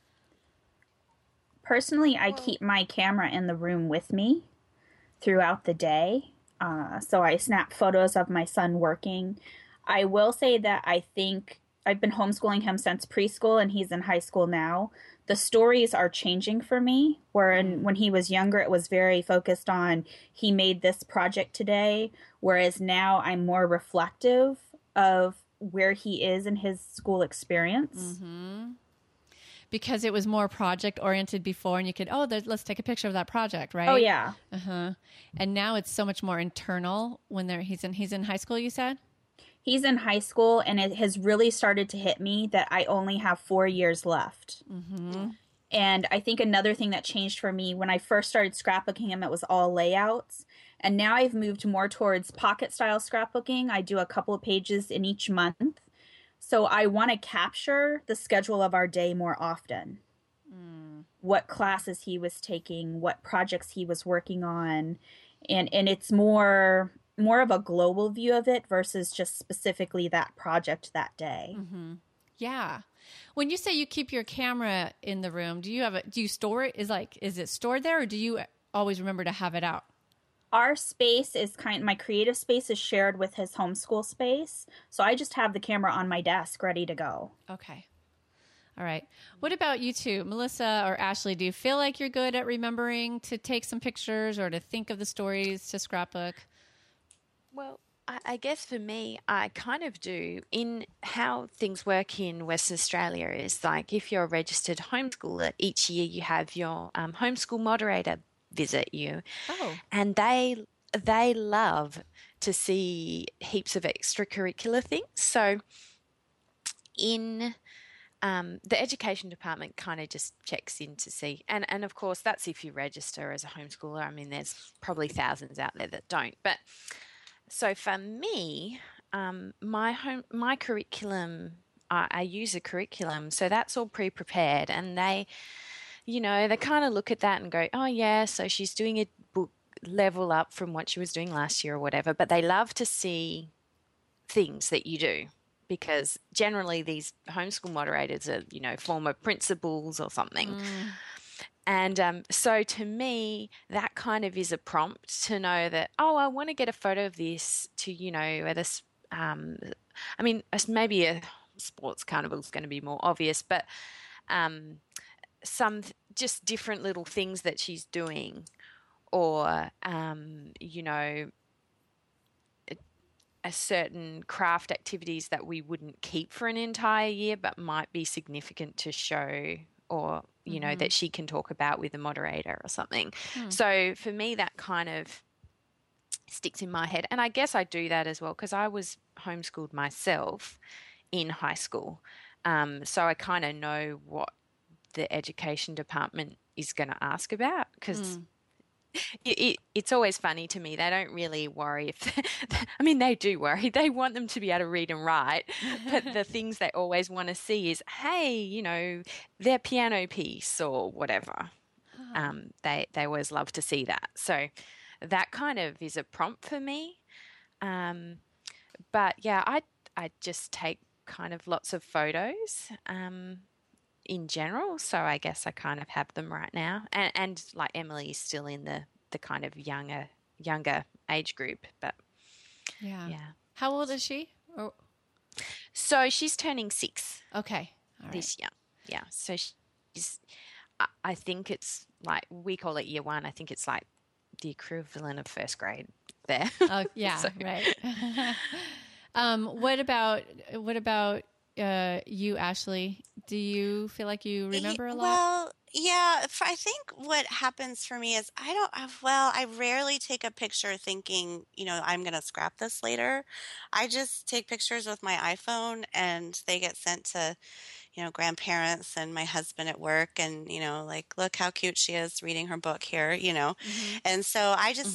Personally, I keep my camera in the room with me throughout the day. Uh, so I snap photos of my son working. I will say that I think I've been homeschooling him since preschool, and he's in high school now. The stories are changing for me, where in, when he was younger, it was very focused on he made this project today, whereas now I'm more reflective of where he is in his school experience. Mm-hmm. Because it was more project oriented before, and you could, oh, there- let's take a picture of that project, right? Oh, yeah. Uh-huh. And now it's so much more internal when they're he's in he's in high school, you said? He's in high school, and it has really started to hit me that I only have four years left. Mm-hmm. And I think another thing that changed for me, when I first started scrapbooking him, it was all layouts. And now I've moved more towards pocket style scrapbooking. I do a couple of pages in each month. So I want to capture the schedule of our day more often. Mm. What classes he was taking, what projects he was working on. And and it's more more of a global view of it versus just specifically that project that day. Mm-hmm. Yeah. When you say you keep your camera in the room, do you have a, do you store it? Is like, is it stored there, or do you always remember to have it out? Our space is kind my creative space is shared with his homeschool space. So I just have the camera on my desk ready to go. Okay. All right. What about you two, Melissa or Ashley? Do you feel like you're good at remembering to take some pictures or to think of the stories to scrapbook? Well, I, I guess for me, I kind of do. In how things work in Western Australia is like if you're a registered homeschooler, each year you have your um, homeschool moderator visit you. Oh. And they they love to see heaps of extracurricular things. So in um, the education department kind of just checks in to see. And, and of course, that's if you register as a homeschooler. I mean, there's probably thousands out there that don't. But so for me, um, my home, my curriculum, I, I use a curriculum, so that's all pre-prepared, and they, you know, they kind of look at that and go, oh yeah, so she's doing a book level up from what she was doing last year or whatever. But they love to see things that you do, because generally these homeschool moderators are, you know, former principals or something. Mm. And um, so to me, that kind of is a prompt to know that, oh, I want to get a photo of this to, you know, where this, um, I mean, maybe a sports carnival is going to be more obvious, but um, some just different little things that she's doing, or, um, you know, a, a certain craft activities that we wouldn't keep for an entire year but might be significant to show, or, you know, mm-hmm. that she can talk about with a moderator or something. Hmm. So for me, that kind of sticks in my head. And I guess I do that as well because I was homeschooled myself in high school. Um, so I kind of know what the education department is going to ask about, because mm. it, it, it's always funny to me. They don't really worry if, I mean, they do worry. They want them to be able to read and write, but the things they always want to see is, hey, you know, their piano piece or whatever. Oh. Um, they, they always love to see that. So that kind of is a prompt for me. Um, but yeah, I, I just take kind of lots of photos, um, in general. So I guess I kind of have them right now. And, and like Emily is still in the, the kind of younger, younger age group, but yeah. yeah. How old is she? Or... So she's turning six. Okay. All right. This year. Yeah. So she's, I, I think it's like, we call it year one. I think it's like the equivalent of first grade there. Oh yeah. So. Right. um, what about, what about, uh, you, Ashley? Do you feel like you remember a lot? Well, yeah, I think what happens for me is I don't, well, I rarely take a picture thinking, you know, I'm going to scrap this later. I just take pictures with my iPhone and they get sent to, you know, grandparents and my husband at work, and, you know, like, look how cute she is reading her book here, you know. Mm-hmm. And so I just, mm-hmm.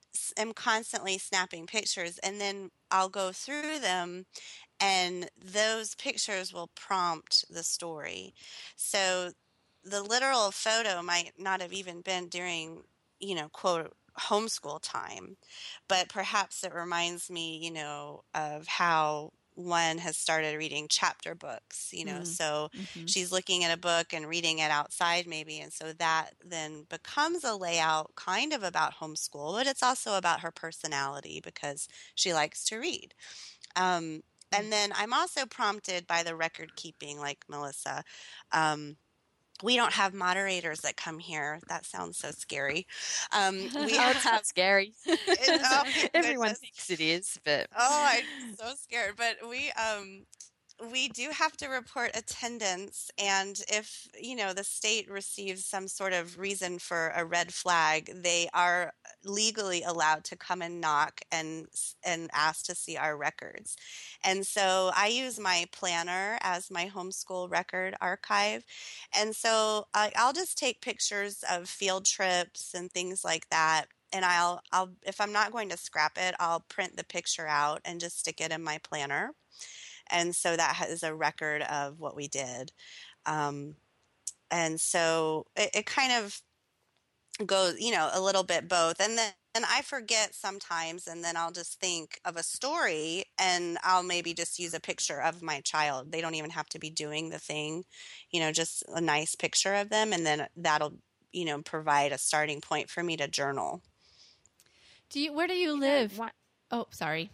s- am constantly snapping pictures, and then I'll go through them, and those pictures will prompt the story. So the literal photo might not have even been during, you know, quote, homeschool time, but perhaps it reminds me, you know, of how one has started reading chapter books, you know, Mm. so Mm-hmm. she's looking at a book and reading it outside maybe. And so that then becomes a layout kind of about homeschool, but it's also about her personality because she likes to read. Um, and then I'm also prompted by the record keeping, like Melissa. Um, we don't have moderators that come here. That sounds so scary. Um, we Oh, it's have, not scary. it, oh my Everyone goodness. thinks it is, but Oh, I'm so scared. But we um we do have to report attendance, and if, you know, the state receives some sort of reason for a red flag, they are legally allowed to come and knock and and ask to see our records. And so I use my planner as my homeschool record archive. And so I, I'll just take pictures of field trips and things like that. And I'll, I'll, if I'm not going to scrap it, I'll print the picture out and just stick it in my planner. And so that is a record of what we did. Um, and so it, it kind of goes, you know, a little bit both. And then and I forget sometimes, and then I'll just think of a story, and I'll maybe just use a picture of my child. They don't even have to be doing the thing, you know, just a nice picture of them. And then that'll, you know, provide a starting point for me to journal. Do you? Where do you You know, live? what- Oh, sorry.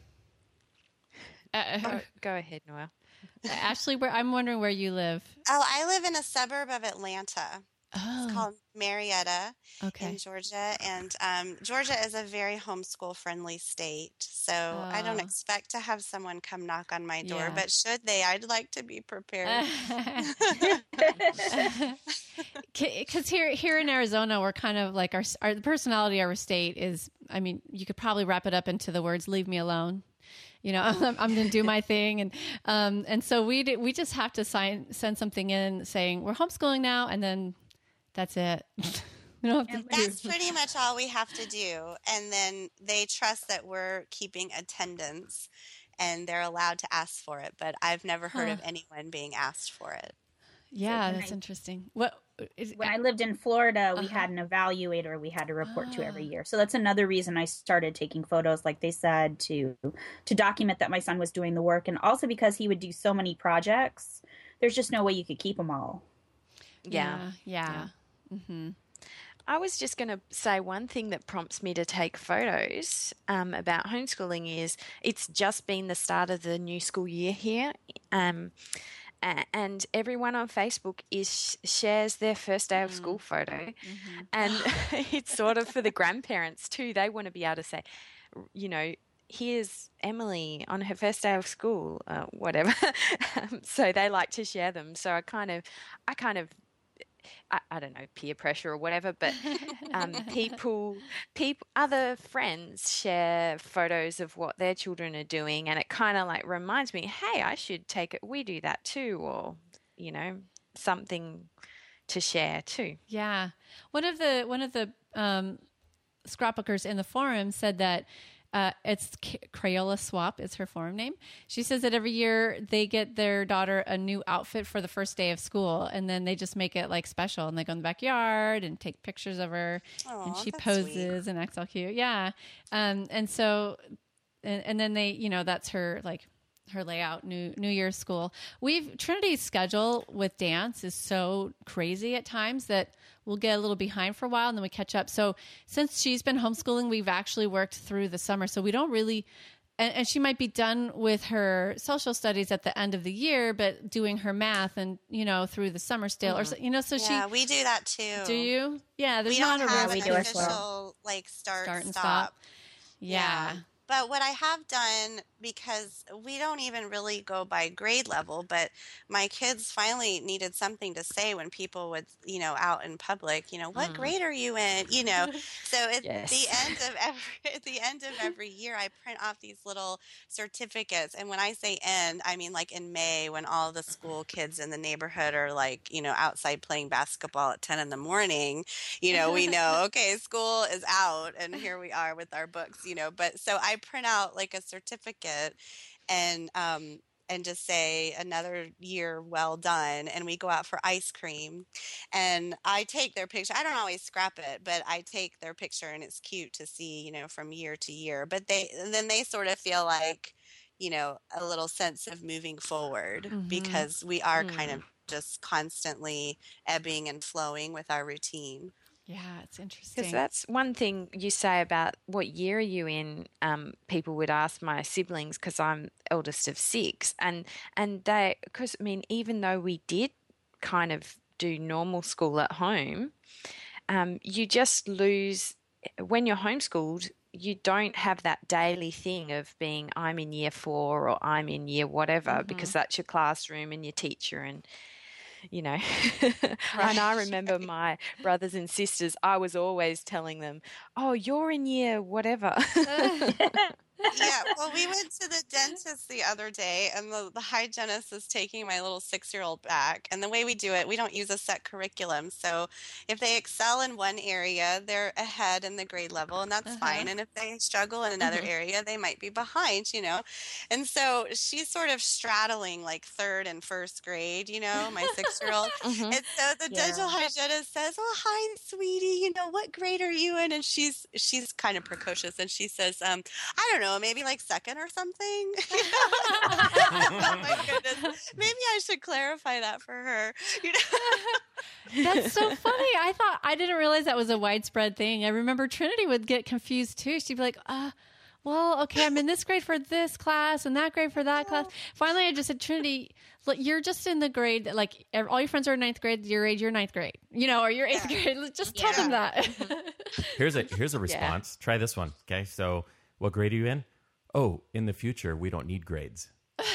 Uh, go, go ahead, Noelle. Ashley, where I'm wondering where you live. Oh, I live in a suburb of Atlanta. Oh, It's called Marietta okay. in Georgia. And um, Georgia is a very homeschool friendly state. So I don't Oh. expect to have someone come knock on my door, Yeah. but should they, I'd like to be prepared. Because here, here in Arizona, we're kind of like our, our the personality of our state is. I mean, you could probably wrap it up into the words "leave me alone." You know, I'm, I'm going to do my thing, and um, and so we do, we just have to sign send something in saying we're homeschooling now, and then that's it. We don't have to do. That's pretty much all we have to do. And then they trust that we're keeping attendance and they're allowed to ask for it. But I've never heard Huh. of anyone being asked for it. Yeah, when that's I- interesting. What is When I lived in Florida, we Uh-huh. had an evaluator we had to report to every Ah. year. So that's another reason I started taking photos, like they said, to to document that my son was doing the work, and also because he would do so many projects. There's just no way you could keep them all. Yeah. yeah. yeah. Mm-hmm. I was just going to say one thing that prompts me to take photos um, about homeschooling is it's just been the start of the new school year here. Um, a- and everyone on Facebook is shares their first day of school photo. And it's sort of for the grandparents too. They want to be able to say, you know, here's Emily on her first day of school, uh, whatever. um, so they like to share them. So I kind of, I kind of, I, I don't know, peer pressure or whatever, but um, people, people, other friends share photos of what their children are doing, and it kind of like reminds me, hey, I should take it. We do that too, or you know, something to share too. Yeah. One of the one of the um, scrapbookers in the forum said that uh, it's K- Crayola Swap is her forum name. She says that every year they get their daughter a new outfit for the first day of school, and then they just make it like special, and they go in the backyard and take pictures of her, and Aw, she that's poses and acts all cute. Yeah. Um, and so, and, and then they, you know, that's her like her layout, new New Year's school. We've Trinity's schedule with dance is so crazy at times that we'll get a little behind for a while and then we catch up. So since she's been homeschooling, we've actually worked through the summer. So we don't really, and, and she might be done with her social studies at the end of the year, but doing her math and, you know, through the summer still, or so- you know, so Yeah, she, we do that too. do you? Yeah. There's We not don't a have real an we do as official well. like start, start and stop. stop. Yeah. Yeah. But what I have done, because we don't even really go by grade level, but my kids finally needed something to say when people would, you know, out in public, you know, what Mm. grade are you in? You know, so at Yes. the end of every at the end of every year, I print off these little certificates. And when I say end, I mean like in May when all the school kids in the neighborhood are like, you know, outside playing basketball at ten in the morning. You know, we know, okay, school is out and here we are with our books, you know, but so I print out like a certificate and, um, and just say another year well done, and we go out for ice cream and I take their picture. I don't always scrap it, but I take their picture and it's cute to see, you know, from year to year, but they then they sort of feel like, you know, a little sense of moving forward Mhm. because we are kind Mm. of just constantly ebbing and flowing with our routine. Yeah, it's Because interesting. that's one thing you say about what year are you in. Um, people would ask my siblings because I'm eldest of six, and and they because I mean even though we did kind of do normal school at home, um, you just lose when you're homeschooled. You don't have that daily thing of being I'm in year four or I'm in year whatever because that's your classroom and your teacher and you know. And I remember my brothers and sisters, I was always telling them, oh, you're in year whatever. Yeah, well, we went to the dentist the other day, and the, the hygienist is taking my little six-year-old back. And the way we do it, we don't use a set curriculum. So if they excel in one area, they're ahead in the grade level, and that's Uh-huh. fine. And if they struggle in another Mhm. area, they might be behind, you know. And so she's sort of straddling like third and first grade, you know, my six-year-old. Mhm. And so the dental Yeah. hygienist says, "Oh, hi, sweetie. You know, what grade are you in?" And she's she's kind of precocious, and she says, "Um, I don't know, maybe like second or something." Oh my goodness. Maybe I should clarify that for her. You know? That's so funny. I thought I didn't realize that was a widespread thing. I remember Trinity would get confused too. She'd be like, uh, well, okay, I'm in this grade for this class and that grade for that class. Finally, I just said, Trinity, look, you're just in the grade that like ev- all your friends are in ninth grade, your age, you're ninth grade, you know, or you're eighth Yeah. grade. Just tell them that. Here's a here's a response. Try this one. Okay, so what grade are you in? Oh, in the future we don't need grades.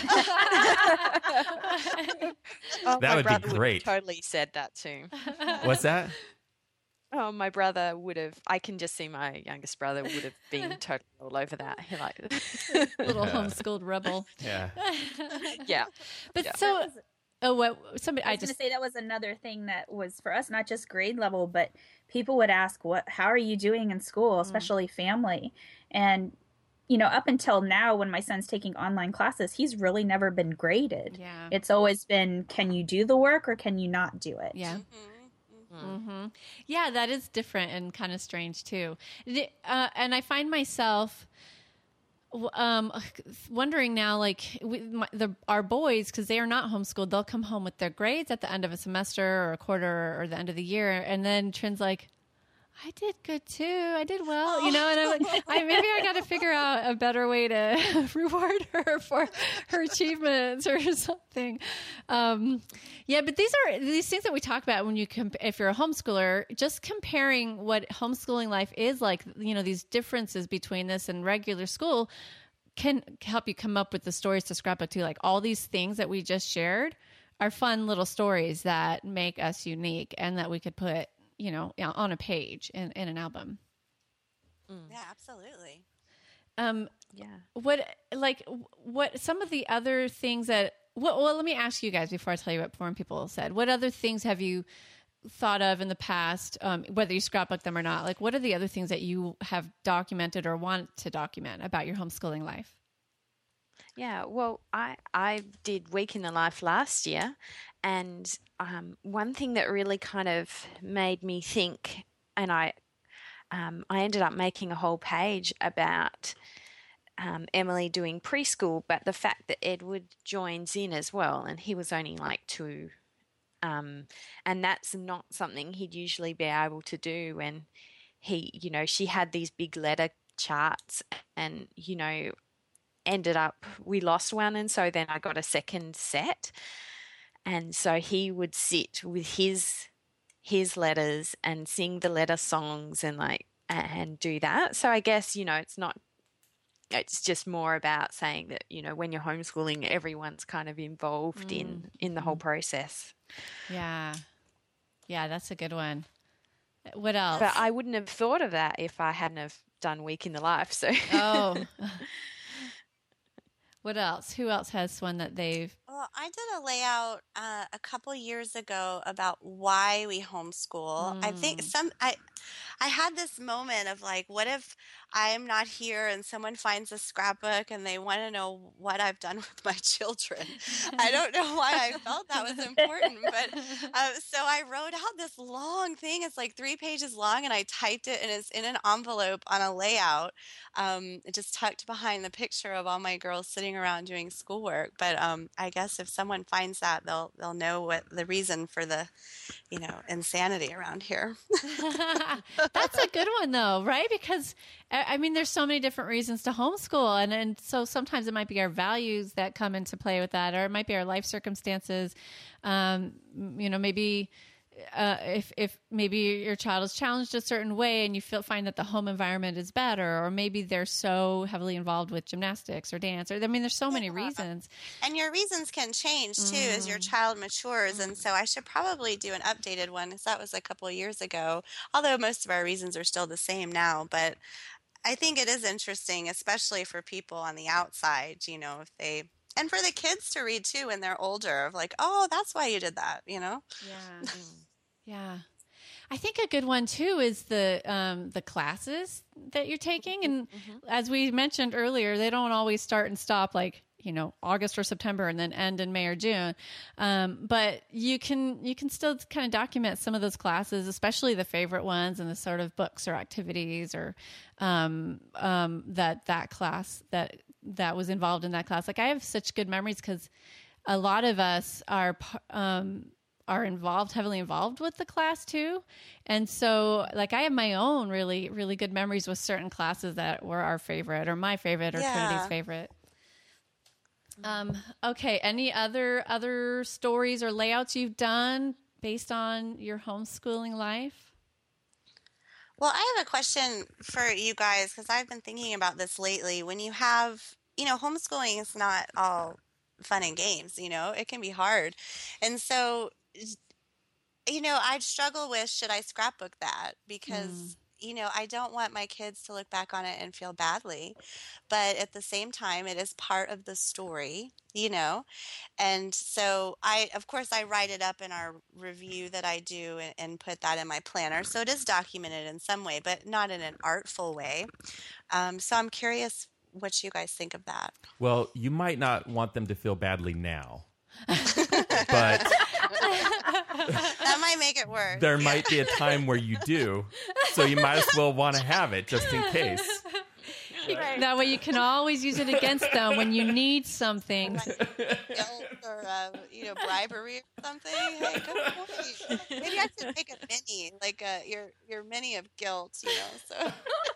Oh, That my would be brother great. have totally said that too. What's that? Oh, my brother would have. I can just see my youngest brother would have been totally all over that. He like, Little Yeah. homeschooled rebel. Yeah. yeah. But Yeah. so, oh, what? Somebody, I I was going just to say that was another thing that was for us, not just grade level, but people would ask, "What? How are you doing in school?" Especially family, and you know, up until now, when my son's taking online classes, he's really never been graded. yeah, It's always been, "Can you do the work or can you not do it?" yeah. Mhm, mhm. hmm Yeah, that is different and kind of strange too. The- Uh, and I find myself w- um, wondering now, like we, my, the our boys, because they are not homeschooled, they'll come home with their grades at the end of a semester or a quarter or the end of the year, and then Trin's like, I did good too. I did well, you know. And I'm like, I, maybe I got to figure out a better way to reward her for her achievements or something. Um, yeah, but these are these things that we talk about when you comp- if you're a homeschooler, just comparing what homeschooling life is like. You know, these differences between this and regular school can help you come up with the stories to scrapbook too. Like all these things that we just shared are fun little stories that make us unique and that we could put, you know, on a page in, in an album. Yeah, absolutely. Um, Yeah. what, like, what, some of the other things that, what, well, let me ask you guys before I tell you what foreign people said. What other things have you thought of in the past, um, whether you scrapbook them or not? Like, what are the other things that you have documented or want to document about your homeschooling life? Yeah, well, I I did Week in the Life last year, and um, one thing that really kind of made me think, and I um, I ended up making a whole page about um, Emily doing preschool, but the fact that Edward joins in as well, and he was only like two, um, and that's not something he'd usually be able to do. And he, you know, she had these big letter charts, and you know. Ended up we lost one, and so then I got a second set, and so he would sit with his his letters and sing the letter songs and like and do that. So I guess, you know, it's not it's just more about saying that, you know, when you're homeschooling, everyone's kind of involved mm. in, in the whole process. Yeah. Yeah, that's a good one. What else? But I wouldn't have thought of that if I hadn't have done Week in the Life. So oh. What else? Who else has one that they've... Well, I did a layout uh, a couple years ago about why we homeschool. Mm. I think some... I I had this moment of like, what if I'm not here and someone finds a scrapbook and they want to know what I've done with my children? I don't know why I felt that was important, but uh, so I wrote out this long thing. It's like three pages long, and I typed it, and it's in an envelope on a layout, um, just tucked behind the picture of all my girls sitting around doing schoolwork. But um, I guess if someone finds that, they'll they'll know what the reason for the, you know, insanity around here. That's a good one, though, right? Because, I mean, there's so many different reasons to homeschool. And, and so sometimes it might be our values that come into play with that, or it might be our life circumstances. Um, you know, maybe uh, if, if maybe your child is challenged a certain way and you feel find that the home environment is better, or maybe they're so heavily involved with gymnastics or dance. Or I mean, there's so many reasons. And your reasons can change, too, mm. as your child matures. Mm. And so I should probably do an updated one, because that was a couple of years ago, although most of our reasons are still the same now. But I think it is interesting, especially for people on the outside, you know, if they... And for the kids to read, too, when they're older, of like, oh, that's why you did that, you know? Yeah. Yeah. I think a good one, too, is the um, the classes that you're taking. And mm-hmm. as we mentioned earlier, they don't always start and stop like, you know, August or September and then end in May or June. Um, but you can you can still kind of document some of those classes, especially the favorite ones and the sort of books or activities or um, um, that that class that that was involved in that class. Like I have such good memories because a lot of us are um, are involved, heavily involved with the class too. And so like I have my own really, really good memories with certain classes that were our favorite or my favorite or yeah. Trinity's favorite. Um, okay. Any other, other stories or layouts you've done based on your homeschooling life? Well, I have a question for you guys, because I've been thinking about this lately. When you have, you know, homeschooling is not all fun and games, you know, it can be hard. And so, you know, I'd struggle with, should I scrapbook that? Because, mm. you know, I don't want my kids to look back on it and feel badly. But at the same time, it is part of the story, you know. And so I, of course, I write it up in our review that I do and, and put that in my planner. So it is documented in some way, but not in an artful way. Um, so I'm curious what you guys think of that. Well, you might not want them to feel badly now. But that might make it worse. There might be a time where you do, so you might as well want to have it just in case. Right. That way you can always use it against them when you need something. Like guilt or uh, you know, bribery or something. Hey, good point. Maybe I should make a mini, like a, your your mini of guilt, you know. So.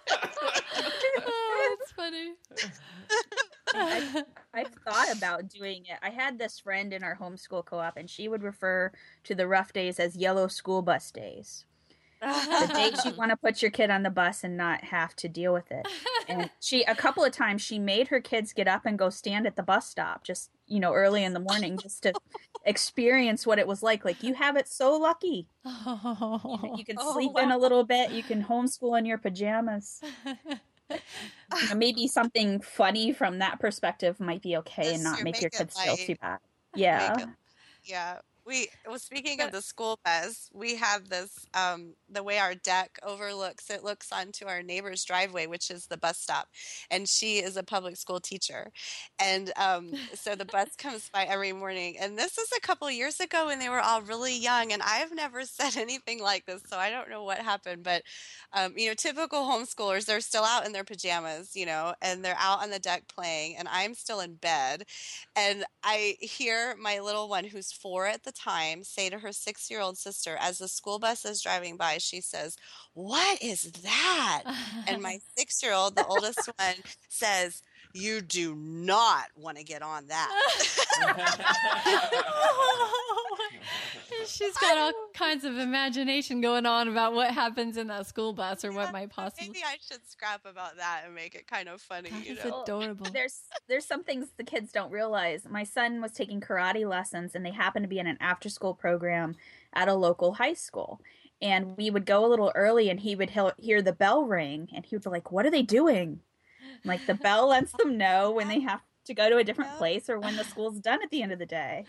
Oh, that's funny. I've, I've thought about doing it. I had this friend in our homeschool co-op, and she would refer to the rough days as yellow school bus days. The days you want to put your kid on the bus and not have to deal with it. And she, a couple of times, she made her kids get up and go stand at the bus stop, just, you know, early in the morning, just to experience what it was like. Like, you have it so lucky. Oh. You know, you can sleep oh, wow. in a little bit. You can homeschool in your pajamas. You know, maybe something funny from that perspective might be okay Just and not make, make your kids feel too bad. Yeah. It, yeah. We, well, speaking of the school bus, we have this, um, the way our deck overlooks, it looks onto our neighbor's driveway, which is the bus stop. And she is a public school teacher. And um, so the bus comes by every morning. And this is a couple of years ago when they were all really young. And I've never said anything like this, so I don't know what happened. But, um, you know, typical homeschoolers, they're still out in their pajamas, you know, and they're out on the deck playing. And I'm still in bed. And I hear my little one, who's four at the time, say to her six-year-old sister, as the school bus is driving by, she says, "What is that?" And my six-year-old, the oldest one, says, "You do not want to get on that." She's got all kinds of imagination going on about what happens in that school bus or what might possibly. Maybe I should scrap about that and make it kind of funny. That you is know? adorable. There's there's some things the kids don't realize. My son was taking karate lessons, and they happened to be in an after school program at a local high school. And we would go a little early, and he would he- hear the bell ring, and he would be like, "What are they doing?" Like, the bell lets them know when they have to go to a different place or when the school's done at the end of the day.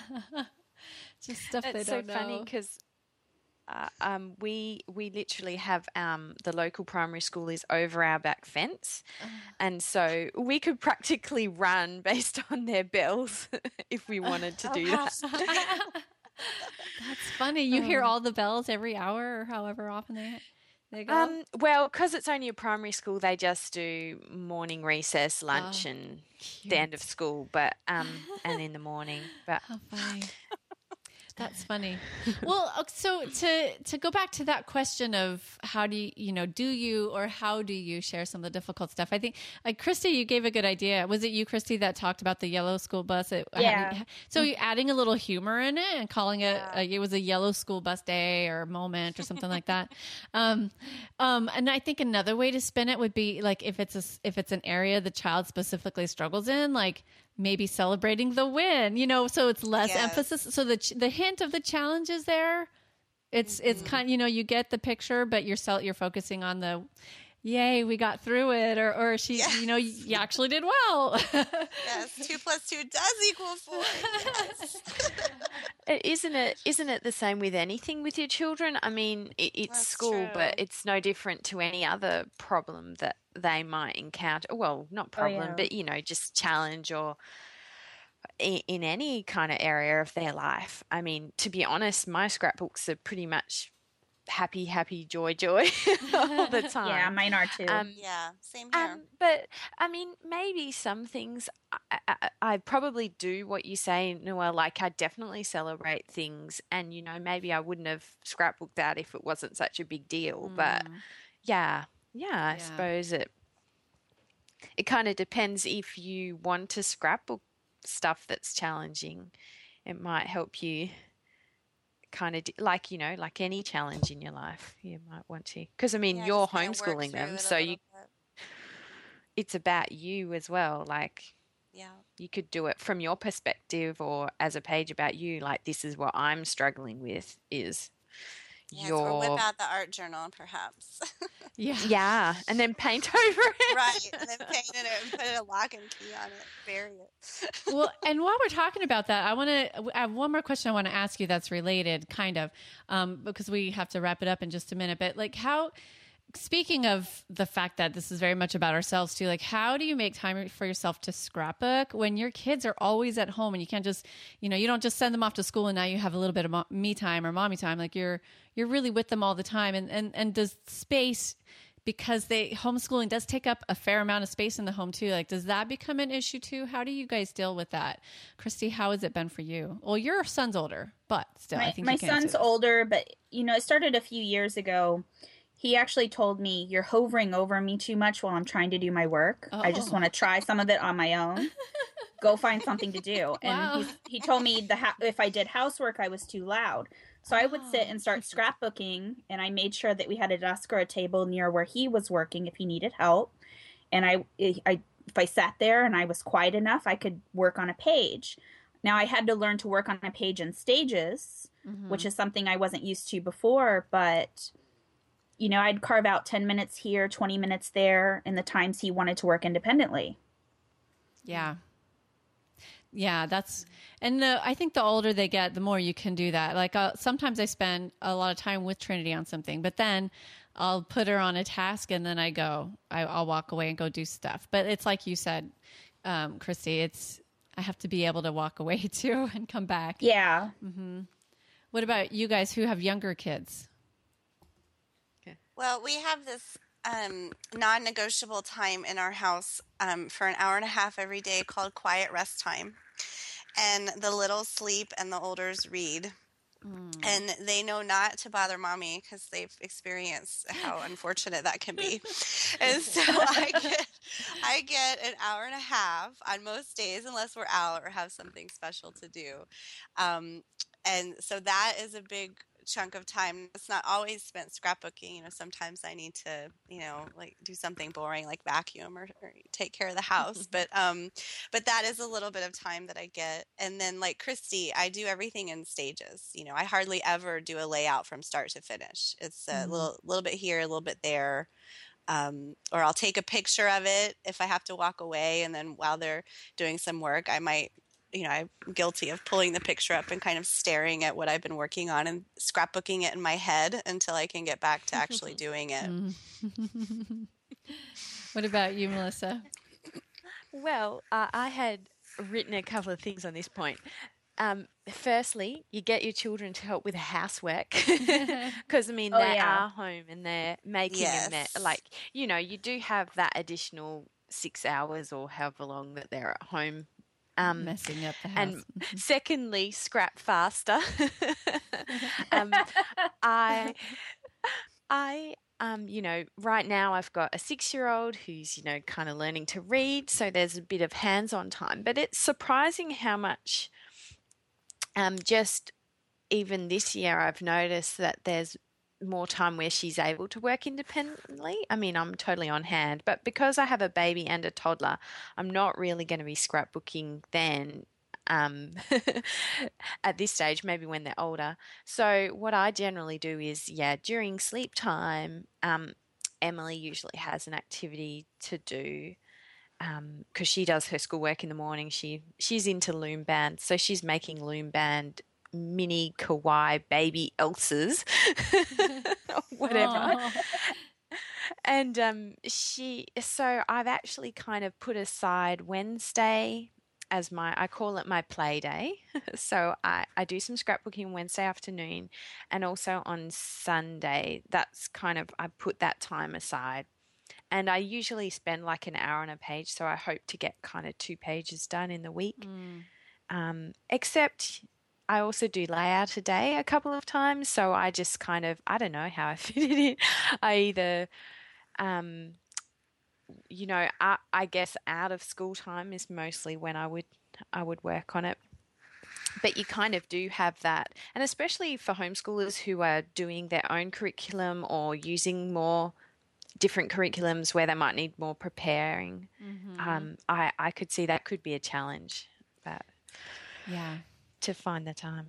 Just stuff It's they so don't know. funny because uh, um, we we literally have um, the local primary school is over our back fence, and so we could practically run based on their bells if we wanted to do that. That's funny. You hear all the bells every hour or however often they they go. Um, well, because it's only a primary school, they just do morning recess, lunch, Oh, and cute. the end of school, but um, and in the morning. But How funny. That's funny. Well, ok- so to to go back to that question of how do you, you know, do you or how do you share some of the difficult stuff? I think, like, Christy, you gave a good idea. Was it you, Christy, that talked about the yellow school bus? It, Yeah. having- so you're adding a little humor in it and calling it, uh, it was a yellow school bus day or moment or something like that. Um, um, and I think another way to spin it would be like if it's a, s- if it's an area the child specifically struggles in, like maybe celebrating the win, you know, so it's less Yes. emphasis. So the ch- the hint of the challenge is there. It's it's kind, you know, you get the picture, but you're sel- you're focusing on the, yay, we got through it, or or she, Yes. you know, you actually did well. Yes, two plus two does equal four. Yes. It- Isn't it? Isn't it the same with anything with your children? I mean, it, it's That's school, but true. it's no different to any other problem that they might encounter. Well, not problem, yeah. but you know, just challenge or in, in any kind of area of their life. I mean, to be honest, my scrapbooks are pretty much happy, happy, joy, joy all the time. Yeah, mine are too. Um, Yeah, same here. um, but I mean, maybe some things I, I, I probably do what you say, Noelle. Like, I definitely celebrate things, and you know, maybe I wouldn't have scrapbooked that if it wasn't such a big deal. But yeah, yeah, I Yeah. suppose it. It kind of depends if you want to scrapbook stuff that's challenging. It might help you kind of like, you know, like any challenge in your life, you might want to. Because I mean, Yeah, you're just kinda work homeschooling through them, it a so little you bit. it's about you as well. Like, Yeah. you could do it from your perspective or as a page about you, like, this is what I'm struggling with is Yes, your or whip out the art journal, perhaps. Yeah. yeah, and then paint over it. Right, and then paint it and put a lock and key on it, bury it. Well, and while we're talking about that, I want to I have one more question I want to ask you that's related, kind of, um, because we have to wrap it up in just a minute. But like, how, speaking of the fact that this is very much about ourselves too, like, how do you make time for yourself to scrapbook when your kids are always at home and you can't just, you know, you don't just send them off to school and now you have a little bit of mo- me time or mommy time. Like, you're you're really with them all the time, and and and does space, because they homeschooling does take up a fair amount of space in the home too. Like, does that become an issue too? How do you guys deal with that? Christy, how has it been for you? Well, your son's older, but still, I my think my you can answer son's this. older, but you know, it started a few years ago. He actually told me, "You're hovering over me too much while I'm trying to do my work. I just Oh. want to try some of it on my own. Go find something to do." And Wow. he's, he told me the ha- if I did housework, I was too loud. So I would sit Oh. and start scrapbooking, and I made sure that we had a desk or a table near where he was working if he needed help. And I, I, if I sat there and I was quiet enough, I could work on a page. Now I had to learn to work on a page in stages, Mm-hmm. which is something I wasn't used to before. But, you know, I'd carve out ten minutes here, twenty minutes there in the times he wanted to work independently. Yeah. Yeah, that's, and the, I think the older they get, the more you can do that. Like, uh, sometimes I spend a lot of time with Trinity on something, but then I'll put her on a task and then I go, I, I'll walk away and go do stuff. But it's like you said, um, Christy, it's, I have to be able to walk away too and come back. Yeah. What about you guys who have younger kids? Well, we have this um, non-negotiable time in our house um, for an hour and a half every day called quiet rest time. And the littles sleep and the olders read. And they know not to bother mommy because they've experienced how unfortunate that can be. And so I get, I get an hour and a half on most days, unless we're out or have something special to do. Um, and so that is a big chunk of time. It's not always spent scrapbooking. You know, sometimes I need to, you know, like do something boring like vacuum or, or take care of the house. but um, but that is a little bit of time that I get. And then like Christy, I do everything in stages. You know, I hardly ever do a layout from start to finish. It's a mm-hmm. little little bit here, a little bit there. Um, or I'll take a picture of it if I have to walk away, and then while they're doing some work, I might, you know, I'm guilty of pulling the picture up and kind of staring at what I've been working on and scrapbooking it in my head until I can get back to actually doing it. What about you, Melissa? Well, uh, I had written a couple of things on this point. Um, firstly, you get your children to help with housework because, I mean, oh, they yeah. are home and they're making yes. a mess. Like, you know, you do have that additional six hours or however long that they're at home. Um, Messing up the house. And secondly, scrap faster. um, I, I, um, you know, right now I've got a six-year-old who's, you know, kind of learning to read, so there's a bit of hands-on time. But it's surprising how much, um, just even this year, I've noticed that there's more time where she's able to work independently. I mean, I'm totally on hand, but because I have a baby and a toddler, I'm not really going to be scrapbooking then um, at this stage, maybe when they're older. So what I generally do is, yeah, during sleep time, um, Emily usually has an activity to do because um, she does her schoolwork in the morning. She she's into loom band, so she's making loom band mini kawaii baby Elsa's, whatever. Aww. And um, she, so I've actually kind of put aside Wednesday as my, I call it my play day. So I, I do some scrapbooking Wednesday afternoon, and also on Sunday, that's kind of, I put that time aside. And I usually spend like an hour on a page, so I hope to get kind of two pages done in the week. Mm. Um, except I also do layout a day a couple of times, so I just kind of, I don't know how I fit it in. I either, um, you know, I, I guess out of school time is mostly when I would I would work on it. But you kind of do have that, and especially for homeschoolers who are doing their own curriculum or using more different curriculums where they might need more preparing. Mm-hmm. Um, I, I could see that could be a challenge, but yeah, to find the time.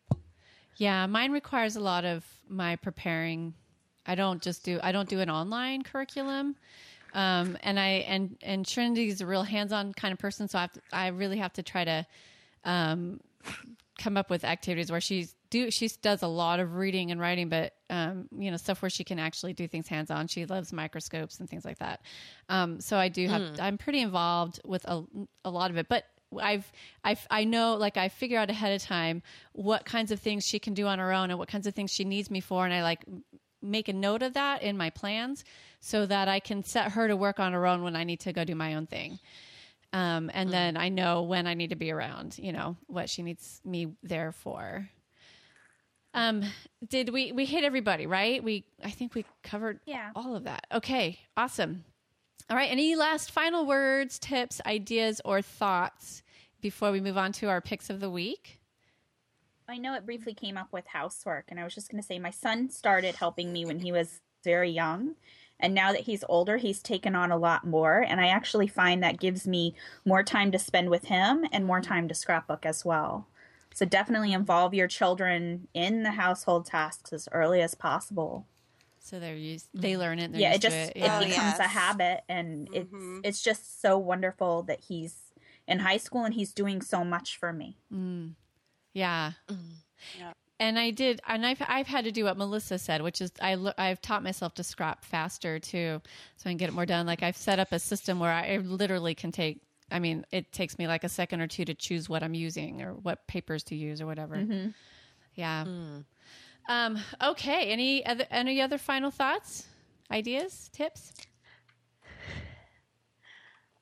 Yeah, mine requires a lot of my preparing. I don't just do I don't do an online curriculum. Um, and I and and Trinity is a real hands-on kind of person, so I have to, I really have to try to um, come up with activities where she's do she does a lot of reading and writing, but um, you know, stuff where she can actually do things hands-on. She loves microscopes and things like that. Um, so I do have mm. I'm pretty involved with a, a lot of it, but I've I've I know like I figure out ahead of time what kinds of things she can do on her own and what kinds of things she needs me for, and I like make a note of that in my plans so that I can set her to work on her own when I need to go do my own thing. Um, and mm. then I know when I need to be around, you know, what she needs me there for. Um, did we, we hit everybody, right? We, I think we covered yeah. all of that. Okay. Awesome. All right. Any last final words, tips, ideas, or thoughts before we move on to our picks of the week? I know it briefly came up with housework, and I was just going to say my son started helping me when he was very young, and now that he's older, he's taken on a lot more, and I actually find that gives me more time to spend with him and more time to scrapbook as well. So definitely involve your children in the household tasks as early as possible. So they're used, they learn it. Yeah, it just it, yeah. it becomes oh, yes. a habit, and mm-hmm. it's it's just so wonderful that he's in high school and he's doing so much for me. Mm. Yeah. Mm. Yeah. And I did, and I've, I've had to do what Melissa said, which is I, I've taught myself to scrap faster too, so I can get it more done. Like I've set up a system where I literally can take, I mean, it takes me like a second or two to choose what I'm using or what papers to use or whatever. Mm-hmm. Yeah. Mm. Um, okay. Any other, any other final thoughts, ideas, tips?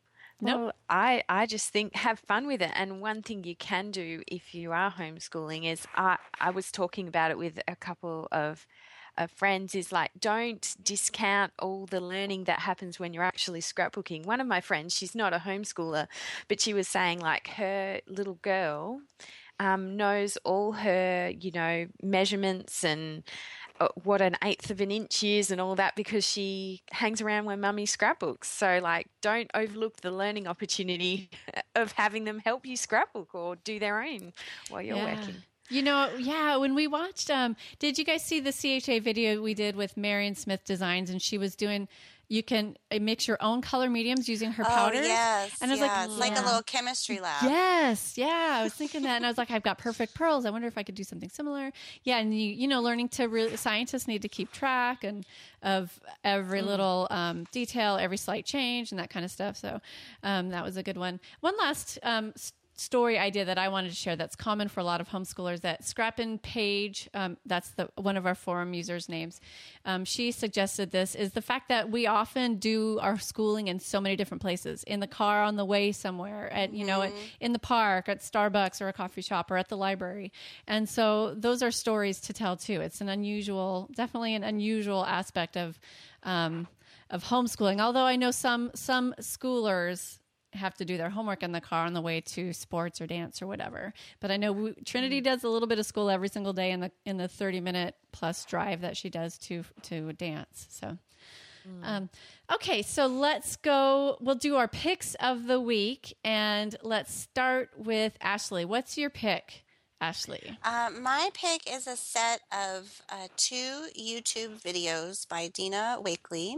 Nope. Well, I, I just think have fun with it. And one thing you can do if you are homeschooling is I, I was talking about it with a couple of, of friends is like, don't discount all the learning that happens when you're actually scrapbooking. One of my friends, she's not a homeschooler, but she was saying like her little girl um, knows all her, you know, measurements and what an eighth of an inch is and all that because she hangs around when mummy scrapbooks. So like don't overlook the learning opportunity of having them help you scrapbook or do their own while you're Yeah. working. You know, yeah, when we watched, um, did you guys see the C H A video we did with Marion Smith Designs? And she was doing, you can uh, mix your own color mediums using her powders. Oh, yes. And I was yeah. like, it's like yeah. a little chemistry lab. Yes, yeah, I was thinking that, and I was like, I've got perfect pearls. I wonder if I could do something similar. Yeah, and you, you know, learning to really, scientists need to keep track and of every Mm. little um, detail, every slight change, and that kind of stuff. So um, that was a good one. One last um, s- story idea that I wanted to share that's common for a lot of homeschoolers, that Scrappin Page, um, that's the one of our forum users' names, um, she suggested this, is the fact that we often do our schooling in so many different places, in the car on the way somewhere, at you know, at, in the park, at Starbucks or a coffee shop or at the library. And so those are stories to tell too. It's an unusual, definitely an unusual aspect of um, of homeschooling. Although I know some some schoolers have to do their homework in the car on the way to sports or dance or whatever. But I know we, Trinity does a little bit of school every single day in the in the thirty minute plus drive that she does to to dance. So, um, okay, so let's go. We'll do our picks of the week, and let's start with Ashley. What's your pick, Ashley? Um, my pick is a set of uh, two YouTube videos by Dina Wakely,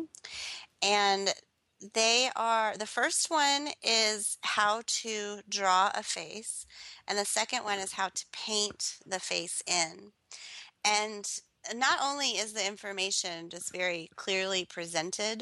and they are, the first one is how to draw a face, and the second one is how to paint the face in. And not only is the information just very clearly presented,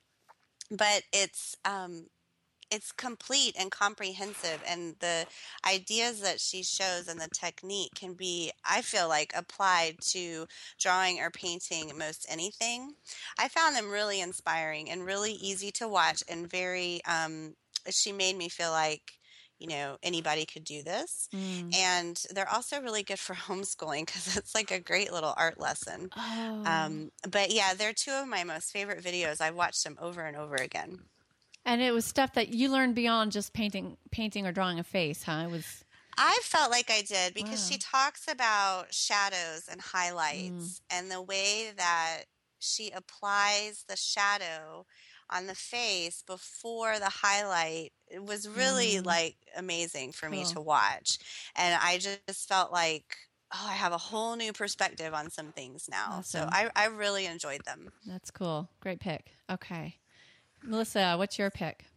but it's um, it's complete and comprehensive, and the ideas that she shows and the technique can be, I feel like, applied to drawing or painting most anything. I found them really inspiring and really easy to watch, and very um, she made me feel like, you know, anybody could do this. Mm. And they're also really good for homeschooling because it's like a great little art lesson. Oh. Um, but yeah, they're two of my most favorite videos. I've watched them over and over again. And it was stuff that you learned beyond just painting, painting or drawing a face, huh? It was. I felt like I did because Wow. she talks about shadows and highlights and the way that she applies the shadow on the face before the highlight. It was really Mm. like amazing for me Cool. to watch. And I just felt like, oh, I have a whole new perspective on some things now. So Awesome. I, I really enjoyed them. That's cool. Great pick. Okay. Melissa, what's your pick?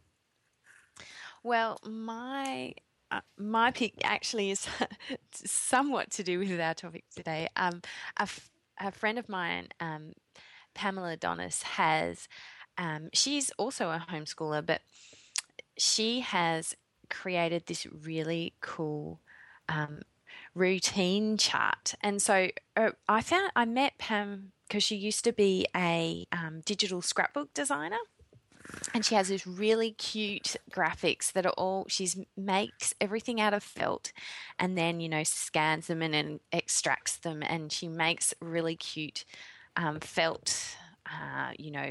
Well, my uh, my pick actually is somewhat to do with our topic today. Um, a, f- a friend of mine, um, Pamela Donis, has. Um, she's also a homeschooler, but she has created this really cool um, routine chart. And so uh, I found I met Pam because she used to be a um, digital scrapbook designer. And she has this really cute graphics that are all, she's makes everything out of felt and then, you know, scans them and then extracts them. And she makes really cute um, felt, uh, you know,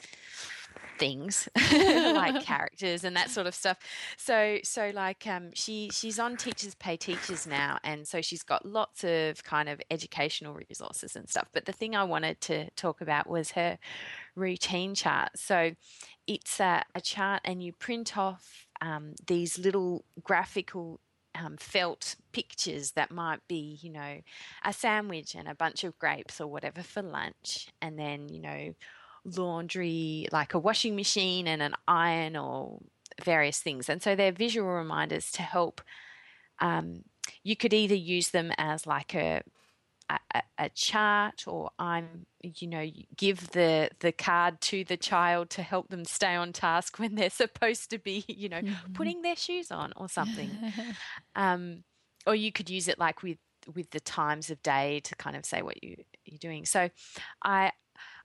things like characters and that sort of stuff. So, so like um, she she's on Teachers Pay Teachers now, and so she's got lots of kind of educational resources and stuff. But the thing I wanted to talk about was her routine chart. So it's a, a chart, and you print off um, these little graphical um, felt pictures that might be, you know, a sandwich and a bunch of grapes or whatever for lunch, and then, you know, laundry, like a washing machine and an iron or various things. And so they're visual reminders to help. Um, you could either use them as like a, a a chart, or I'm, you know, give the the card to the child to help them stay on task when they're supposed to be, you know, mm-hmm. putting their shoes on or something. um, or you could use it like with with the times of day to kind of say what you you're doing. So I.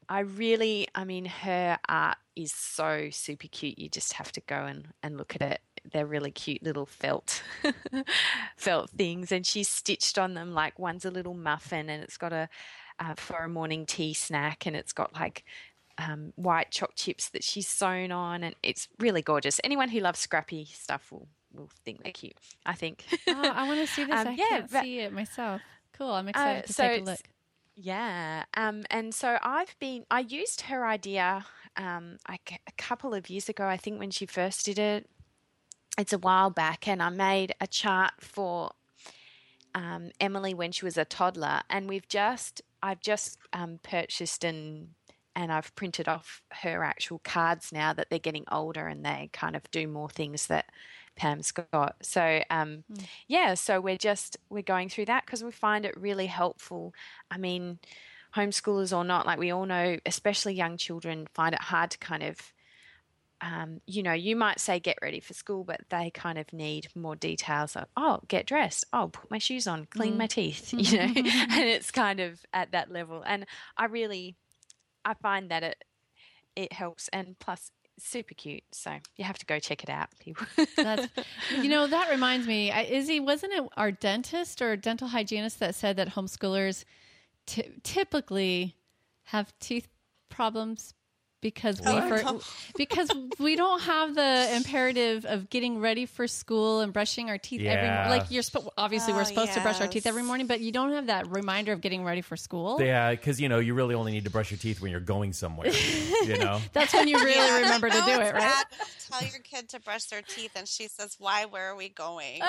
I really, I mean, her art is so super cute. You just have to go and, and look at it. They're really cute little felt felt things, and she's stitched on them. Like one's a little muffin, and it's got a uh, for a morning tea snack, and it's got like um, white choc chips that she's sewn on, and it's really gorgeous. Anyone who loves scrappy stuff will will think they're cute, I think. Oh, I want to see this. Um, I yeah, can't but- see it myself. Cool. I'm excited Uh, to so take a it's- look. Yeah, um, and so I've been, I used her idea um, like a couple of years ago, I think when she first did it. It's a while back, and I made a chart for um, Emily when she was a toddler, and we've just, I've just um, purchased and and I've printed off her actual cards now that they're getting older and they kind of do more things that Pam's got. So um, mm. yeah, so we're just we're going through that because we find it really helpful. I mean, homeschoolers or not, like we all know, especially young children find it hard to kind of, um, you know, you might say get ready for school, but they kind of need more details of, oh, get dressed, oh, put my shoes on, clean mm. my teeth, you know, and it's kind of at that level. And I really, I find that it it helps, and plus super cute, so you have to go check it out, people. That's, you know, that reminds me, Izzy, wasn't it our dentist or dental hygienist that said that homeschoolers t- typically have teeth problems because we for, because we don't have the imperative of getting ready for school and brushing our teeth yeah. every morning. Like you're sp- obviously oh, we're supposed yes. to brush our teeth every morning, but you don't have that reminder of getting ready for school. Yeah, because you know you really only need to brush your teeth when you're going somewhere. You know, that's when you really yeah, remember to no, do it's it, right? bad. Tell your kid to brush their teeth, and she says, "Why? Where are we going?"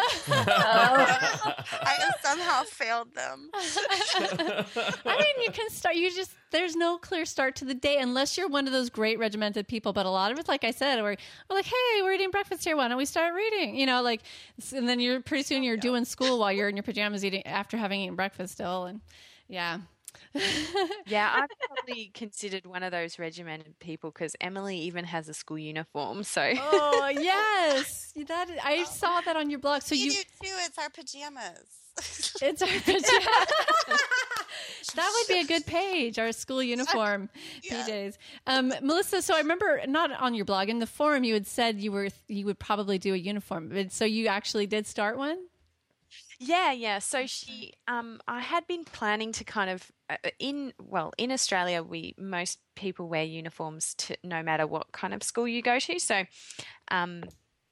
Oh. I have somehow failed them. I mean, you can start. You just there's no clear start to the day unless you're one of those great regimented people. But a lot of it's like I said, we're, we're like, hey, we're eating breakfast here. Why don't we start reading? You know, like, and then you're pretty soon you're doing school while you're in your pajamas eating after having eaten breakfast still, and yeah. Yeah, I've probably considered one of those regimented people because Emily even has a school uniform. So oh yes, that I saw that on your blog. So we you do too. It's our pajamas. It's our pajamas. That would be a good page. Our school uniform yeah. P Js. Um, Melissa, so I remember not on your blog in the forum you had said you were you would probably do a uniform. So you actually did start one. Yeah, yeah. So she, um, I had been planning to kind of, uh, in well, in Australia, we most people wear uniforms to no matter what kind of school you go to. So, um,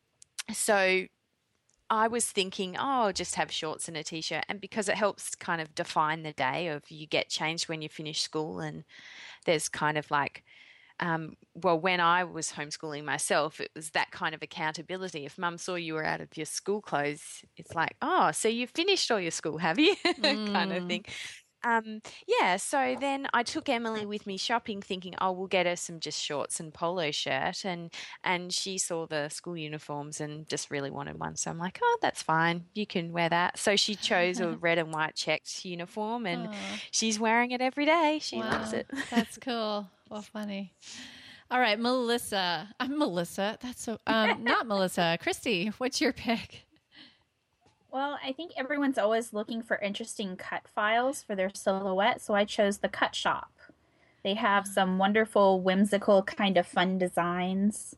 so I was thinking, oh, I'll just have shorts and a t-shirt, and because it helps kind of define the day of you get changed when you finish school, and there's kind of like. Um, well, when I was homeschooling myself, it was that kind of accountability. If mum saw you were out of your school clothes, it's like, oh, so you've finished all your school, have you? Mm. kind of thing. Um, yeah, so then I took Emily with me shopping thinking, oh, we'll get her some just shorts and polo shirt. And, and she saw the school uniforms and just really wanted one. So I'm like, oh, that's fine. You can wear that. So she chose a red and white checked uniform, and Aww. she's wearing it every day. She Wow, loves it. That's cool. Well, funny. All right, Melissa. I'm Melissa. That's so, um, not Melissa. Christy, what's your pick? Well, I think everyone's always looking for interesting cut files for their silhouette, so I chose the Cut Shop. They have some wonderful, whimsical, kind of fun designs.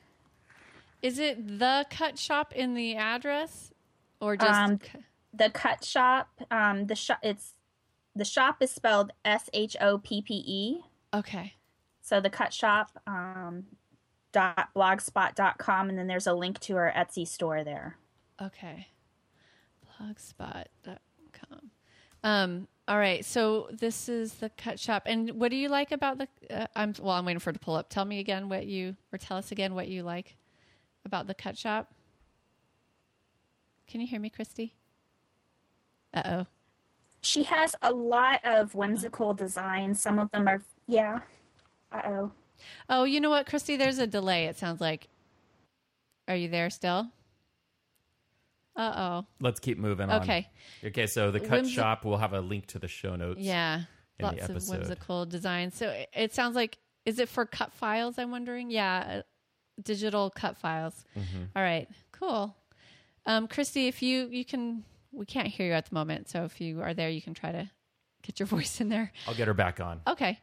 Is it the Cut Shop in the address, or just um, the Cut Shop? Um, the shop. It's the shop is spelled S H O P P E. Okay. So the Cut Shop. Um, dot blogspot dot com, and then there's a link to our Etsy store there. Okay. blogspot dot com. Um, all right. So this is the Cut Shop. And what do you like about the, uh, I'm, well, I'm waiting for it to pull up. Tell me again what you, or tell us again what you like about the Cut Shop. Can you hear me, Christy? Uh-oh. She has a lot of whimsical designs. Some of them are, yeah. Uh-oh. Oh, you know what, Christy? There's a delay, it sounds like. Are you there still? Uh-oh. Let's keep moving on. Okay. Okay, so the Cut Whimsi- Shop, we'll have a link to the show notes. Yeah. in Lots the of episode. whimsical designs. So it, it sounds like, is it for cut files, I'm wondering? Yeah, uh, digital cut files. Mm-hmm. All right, cool. Um, Christy, if you, you can, we can't hear you at the moment. So if you are there, you can try to get your voice in there. I'll get her back on. Okay.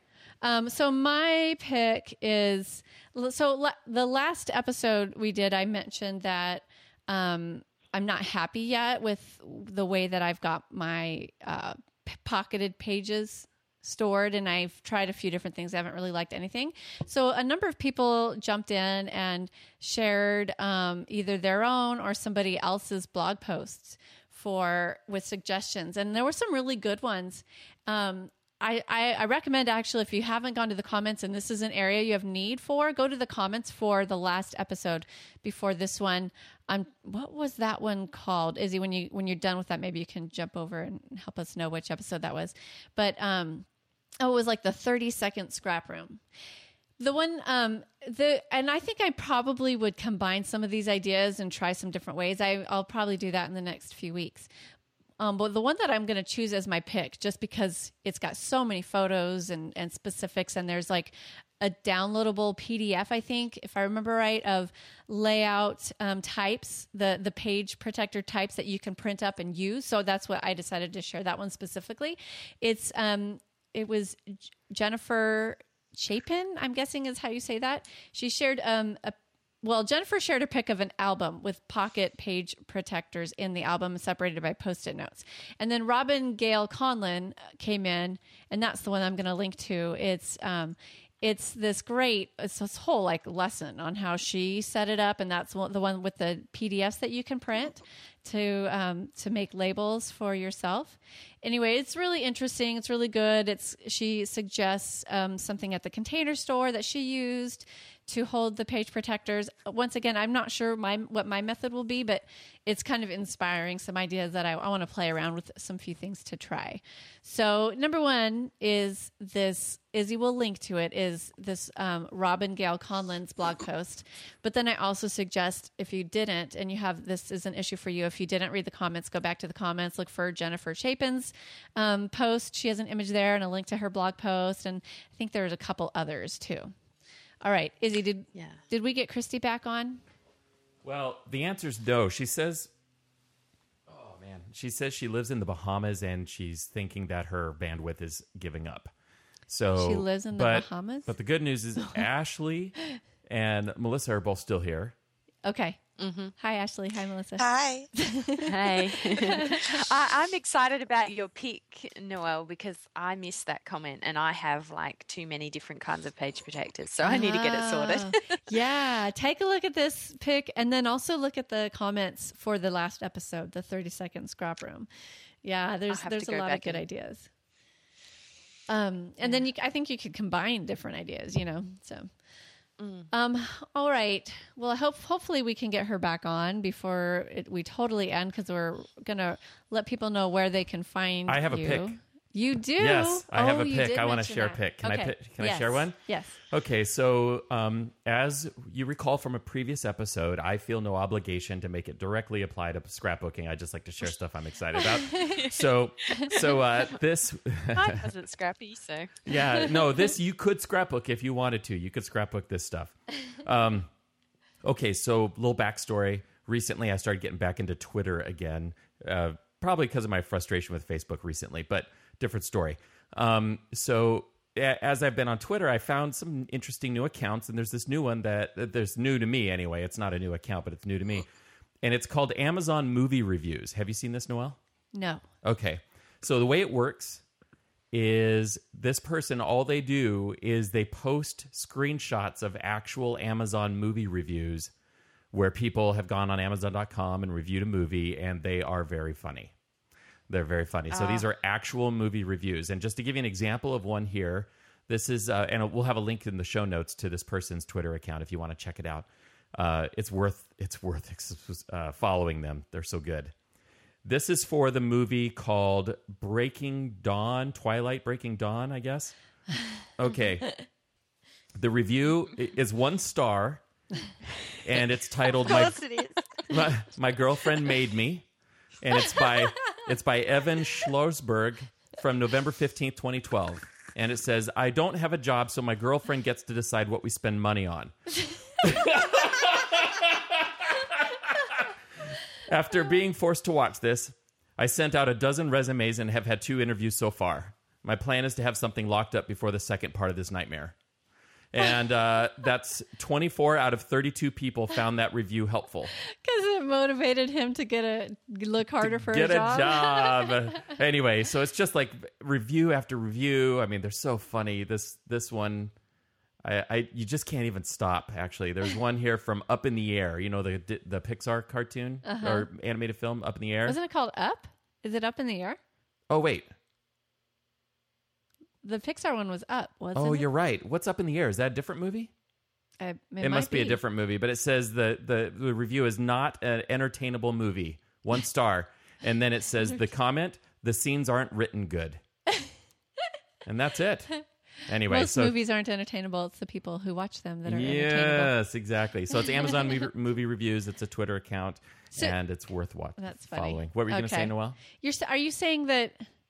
Um, so my pick is so la- the last episode we did, I mentioned that um, I'm not happy yet with the way that I've got my uh, p- pocketed pages stored, and I've tried a few different things. I haven't really liked anything. So a number of people jumped in and shared um, either their own or somebody else's blog posts for with suggestions, and there were some really good ones. Um, I, I, I recommend actually, if you haven't gone to the comments and this is an area you have need for, go to the comments for the last episode before this one. Um, what was that one called? Izzy, when you when you're done with that, maybe you can jump over and help us know which episode that was. But um, oh, it was like the thirty second scrap room. The one, um, the, and I think I probably would combine some of these ideas and try some different ways. I, I'll probably do that in the next few weeks. Um, but the one that I'm going to choose as my pick, just because it's got so many photos and, and specifics, and there's like a downloadable P D F, I think, if I remember right, of layout um, types, the, the page protector types that you can print up and use. So that's what I decided to share that one specifically. It's, um, it was Jennifer Chapin, I'm guessing is how you say that. She shared um, a Well, Jennifer shared a pic of an album with pocket page protectors in the album separated by Post-it notes. And then Robin Gale Conlon came in, and that's the one I'm going to link to. It's um, it's this great, it's this whole like lesson on how she set it up, and that's one, the one with the P D Fs that you can print to um, to make labels for yourself. Anyway, it's really interesting. It's really good. It's she suggests um, something at the Container Store that she used to hold the page protectors. Once again, I'm not sure my what my method will be, but it's kind of inspiring some ideas that I, I want to play around with some few things to try. So number one is this, Izzy will link to it, is this um, Robin Gale Conlon's blog post. But then I also suggest if you didn't, and you have, this is an issue for you, if you didn't read the comments, go back to the comments, look for Jennifer Chapin's um, post. She has an image there and a link to her blog post. And I think there's a couple others too. All right, Izzy, did Yeah. did we get Christy back on? Well, the answer's no. She says, oh, man. She says she lives in the Bahamas and she's thinking that her bandwidth is giving up. So, She lives in the but, Bahamas? But the good news is Ashley and Melissa are both still here. Okay. Mm-hmm. Hi, Ashley. Hi, Melissa. Hi. Hey, I, I'm excited about your pick, Noelle, because I missed that comment and I have like too many different kinds of page protectors, so I need to get it sorted. Ah, yeah, take a look at this pick and then also look at the comments for the last episode, the thirty second scrap room. Yeah, there's have there's to a go lot of back good and- ideas. Um, and then you, I think you could combine different ideas, you know. So, um, all right. Well, I hope hopefully we can get her back on before it, we totally end, because we're gonna let people know where they can find. I have a you. pick. You do? Yes, I have Oh, a you pick. did I wanna mention share a that. pick. Can I Okay. pick- can I Yes. share one? Yes. Okay, so um, as you recall from a previous episode, I feel no obligation to make it directly apply to scrapbooking. I just like to share stuff I'm excited about. so, so uh, this, Mine wasn't scrappy, so yeah, no, this you could scrapbook if you wanted to. You could scrapbook this stuff. Um, okay, so little backstory. Recently, I started getting back into Twitter again, uh, probably because of my frustration with Facebook recently, but different story. Um, so a- as I've been on Twitter, I found some interesting new accounts, and there's this new one that, that there's new to me anyway. It's not a new account, but it's new to me. And it's called Amazon Movie Reviews. Have you seen this, Noelle? No. Okay. So the way it works is this person, all they do is they post screenshots of actual Amazon movie reviews where people have gone on Amazon dot com and reviewed a movie, and they are very funny. They're very funny. So these are actual movie reviews. And just to give you an example of one here, this is, uh, and we'll have a link in the show notes to this person's Twitter account if you want to check it out. Uh, it's worth it's worth uh, following them. They're so good. This is for the movie called Breaking Dawn, Twilight Breaking Dawn, I guess. Okay. The review is one star, and it's titled "My it is. my, my Girlfriend Made Me," and it's by it's by Evan Schlossberg from November fifteenth, twenty twelve. And it says, "I don't have a job, so my girlfriend gets to decide what we spend money on." After being forced to watch this, I sent out a dozen resumes and have had two interviews so far. My plan is to have something locked up before the second part of this nightmare. And uh, that's twenty-four out of thirty-two people found that review helpful. Because it motivated him to get a look harder for Get a job. a job. Anyway, so it's just like review after review. I mean, they're so funny. This this one, I, I you just can't even stop. Actually, there's one here from Up in the Air. You know the the Pixar cartoon Uh-huh. or animated film Up in the Air. Wasn't it called Up? Is it Up in the Air? Oh wait. The Pixar one was Up, wasn't it? Oh, you're right. What's Up in the Air? Is that a different movie? Uh, it It, might must be. a different movie, but it says the, the, the review is not an entertainable movie. One star. And then it says the comment, the scenes aren't written good. And that's it. Anyway, Most so movies aren't entertainable. It's the people who watch them that are entertainable. yes, exactly. So it's Amazon movie, movie Reviews. It's a Twitter account, So- and it's worth watching. That's funny. Following. What were you going to Okay. say, Noelle? You're s- are you saying that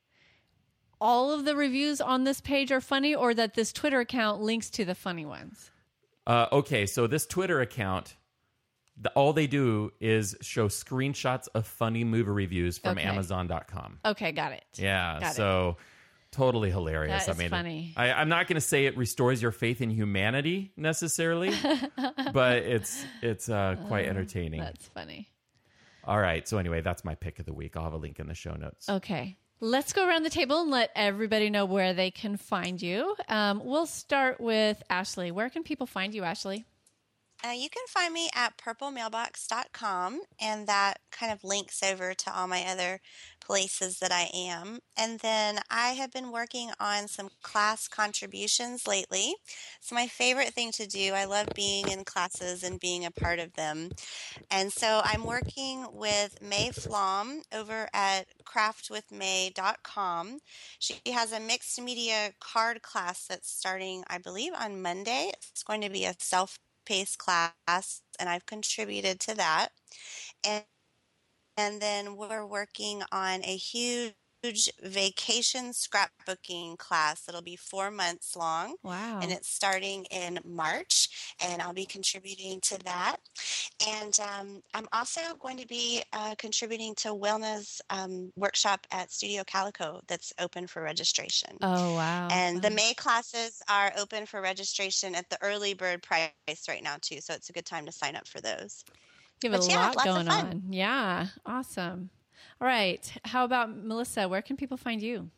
all of the reviews on this page are funny, or that this Twitter account links to the funny ones? Uh, okay, so this Twitter account, the, all they do is show screenshots of funny movie reviews from Okay. Amazon dot com. Okay, got it. Yeah, Got it. so totally hilarious. That I is mean, funny. I, I'm not going to say it restores your faith in humanity necessarily, but it's it's uh, quite entertaining. That's funny. All right, so anyway, that's my pick of the week. I'll have a link in the show notes. Okay. Let's go around the table and let everybody know where they can find you. Um, we'll start with Ashley. Where can people find you, Ashley? Uh, you can find me at purple mailbox dot com, and that kind of links over to all my other places that I am. And then I have been working on some class contributions lately. It's my favorite thing to do. I love being in classes and being a part of them. And so I'm working with May Flom over at craft with may dot com. She has a mixed media card class that's starting, I believe, on Monday. It's going to be a self pace class, and I've contributed to that. And and then we're working on a huge vacation scrapbooking class. It'll be four months long. Wow. And it's starting in March, and I'll be contributing to that. And um, I'm also going to be uh, contributing to Wilna's um, workshop at Studio Calico that's open for registration. Oh, wow. And the Fun. May classes are open for registration at the early bird price right now, too. So it's a good time to sign up for those. You have a but yeah, lot lots of going fun. on. Yeah. Awesome. All right. How about Melissa? Where can people find you?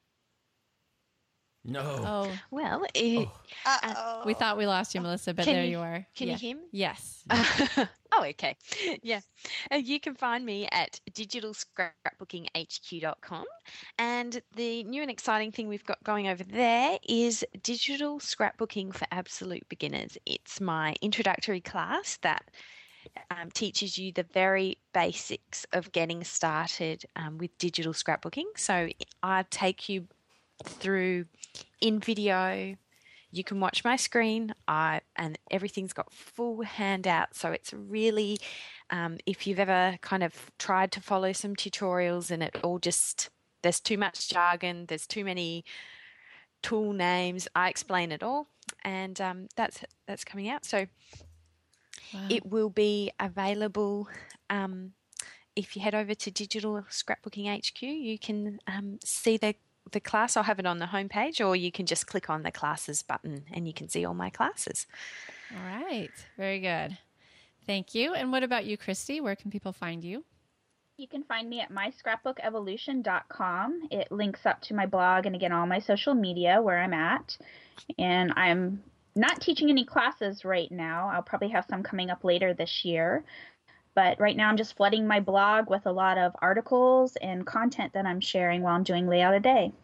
No. Oh, Well, it, Uh-oh. we thought we lost you, Melissa, but Can there you- you are. can Yeah. you hear me? Yes. oh, okay. Yeah. Uh, you can find me at digital scrapbooking h q dot com. And the new and exciting thing we've got going over there is digital scrapbooking for absolute beginners. It's my introductory class that um, teaches you the very basics of getting started um, with digital scrapbooking. So I take you through in video. You can watch my screen, I, and everything's got full handouts. So it's really, um, if you've ever kind of tried to follow some tutorials and it all just, there's too much jargon, there's too many tool names, I explain it all. And um, that's that's coming out. So Wow. it will be available. Um, if you head over to Digital Scrapbooking H Q, you can um, see the the class. I'll have it on the homepage, or you can just click on the classes button and you can see all my classes. All right. Very good. Thank you. And what about you, Christy? Where can people find you? You can find me at my scrapbook evolution dot com. It links up to my blog and, again, all my social media where I'm at. And I'm not teaching any classes right now. I'll probably have some coming up later this year. But right now I'm just flooding my blog with a lot of articles and content that I'm sharing while I'm doing Layout a Day.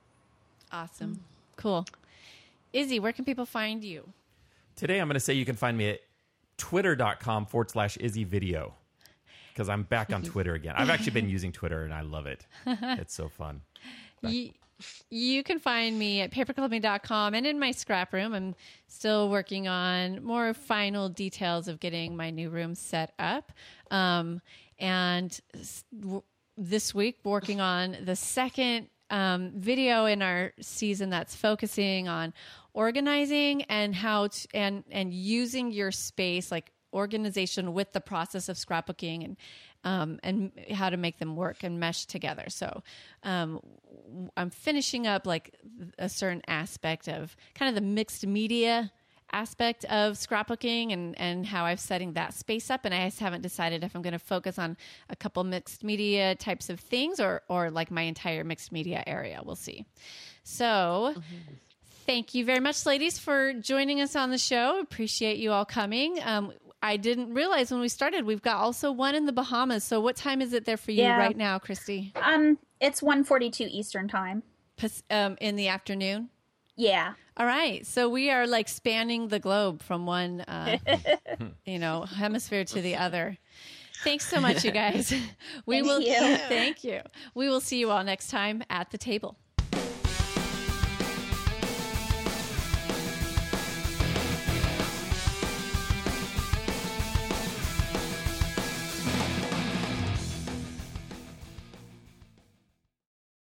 Awesome. Cool. Izzy, where can people find you? Today I'm going to say you can find me at twitter.com forward slash Izzy Video, because I'm back on Twitter again. I've actually been using Twitter and I love it. It's so fun. You, you can find me at paperclipping dot com and in my scrap room. I'm still working on more final details of getting my new room set up. Um, and s- w- this week, working on the second um, video in our season that's focusing on organizing and how to, and, and using your space, like organization with the process of scrapbooking and um, and how to make them work and mesh together. So um, I'm finishing up like a certain aspect of kind of the mixed media aspect of scrapbooking and, and how I'm setting that space up. And I just haven't decided if I'm going to focus on a couple mixed media types of things or, or like my entire mixed media area. We'll see. So mm-hmm. Thank you very much, ladies, for joining us on the show. Appreciate you all coming. Um, I didn't realize when we started, we've got also one in the Bahamas. So what time is it there for you yeah. right now, Christy? Um, it's one forty-two Eastern time. Um, in the afternoon? Yeah. All right. So we are like spanning the globe from one, uh, you know, hemisphere to the other. Thanks so much, you guys. We Thank will. you. Thank you. We will see you all next time at the table.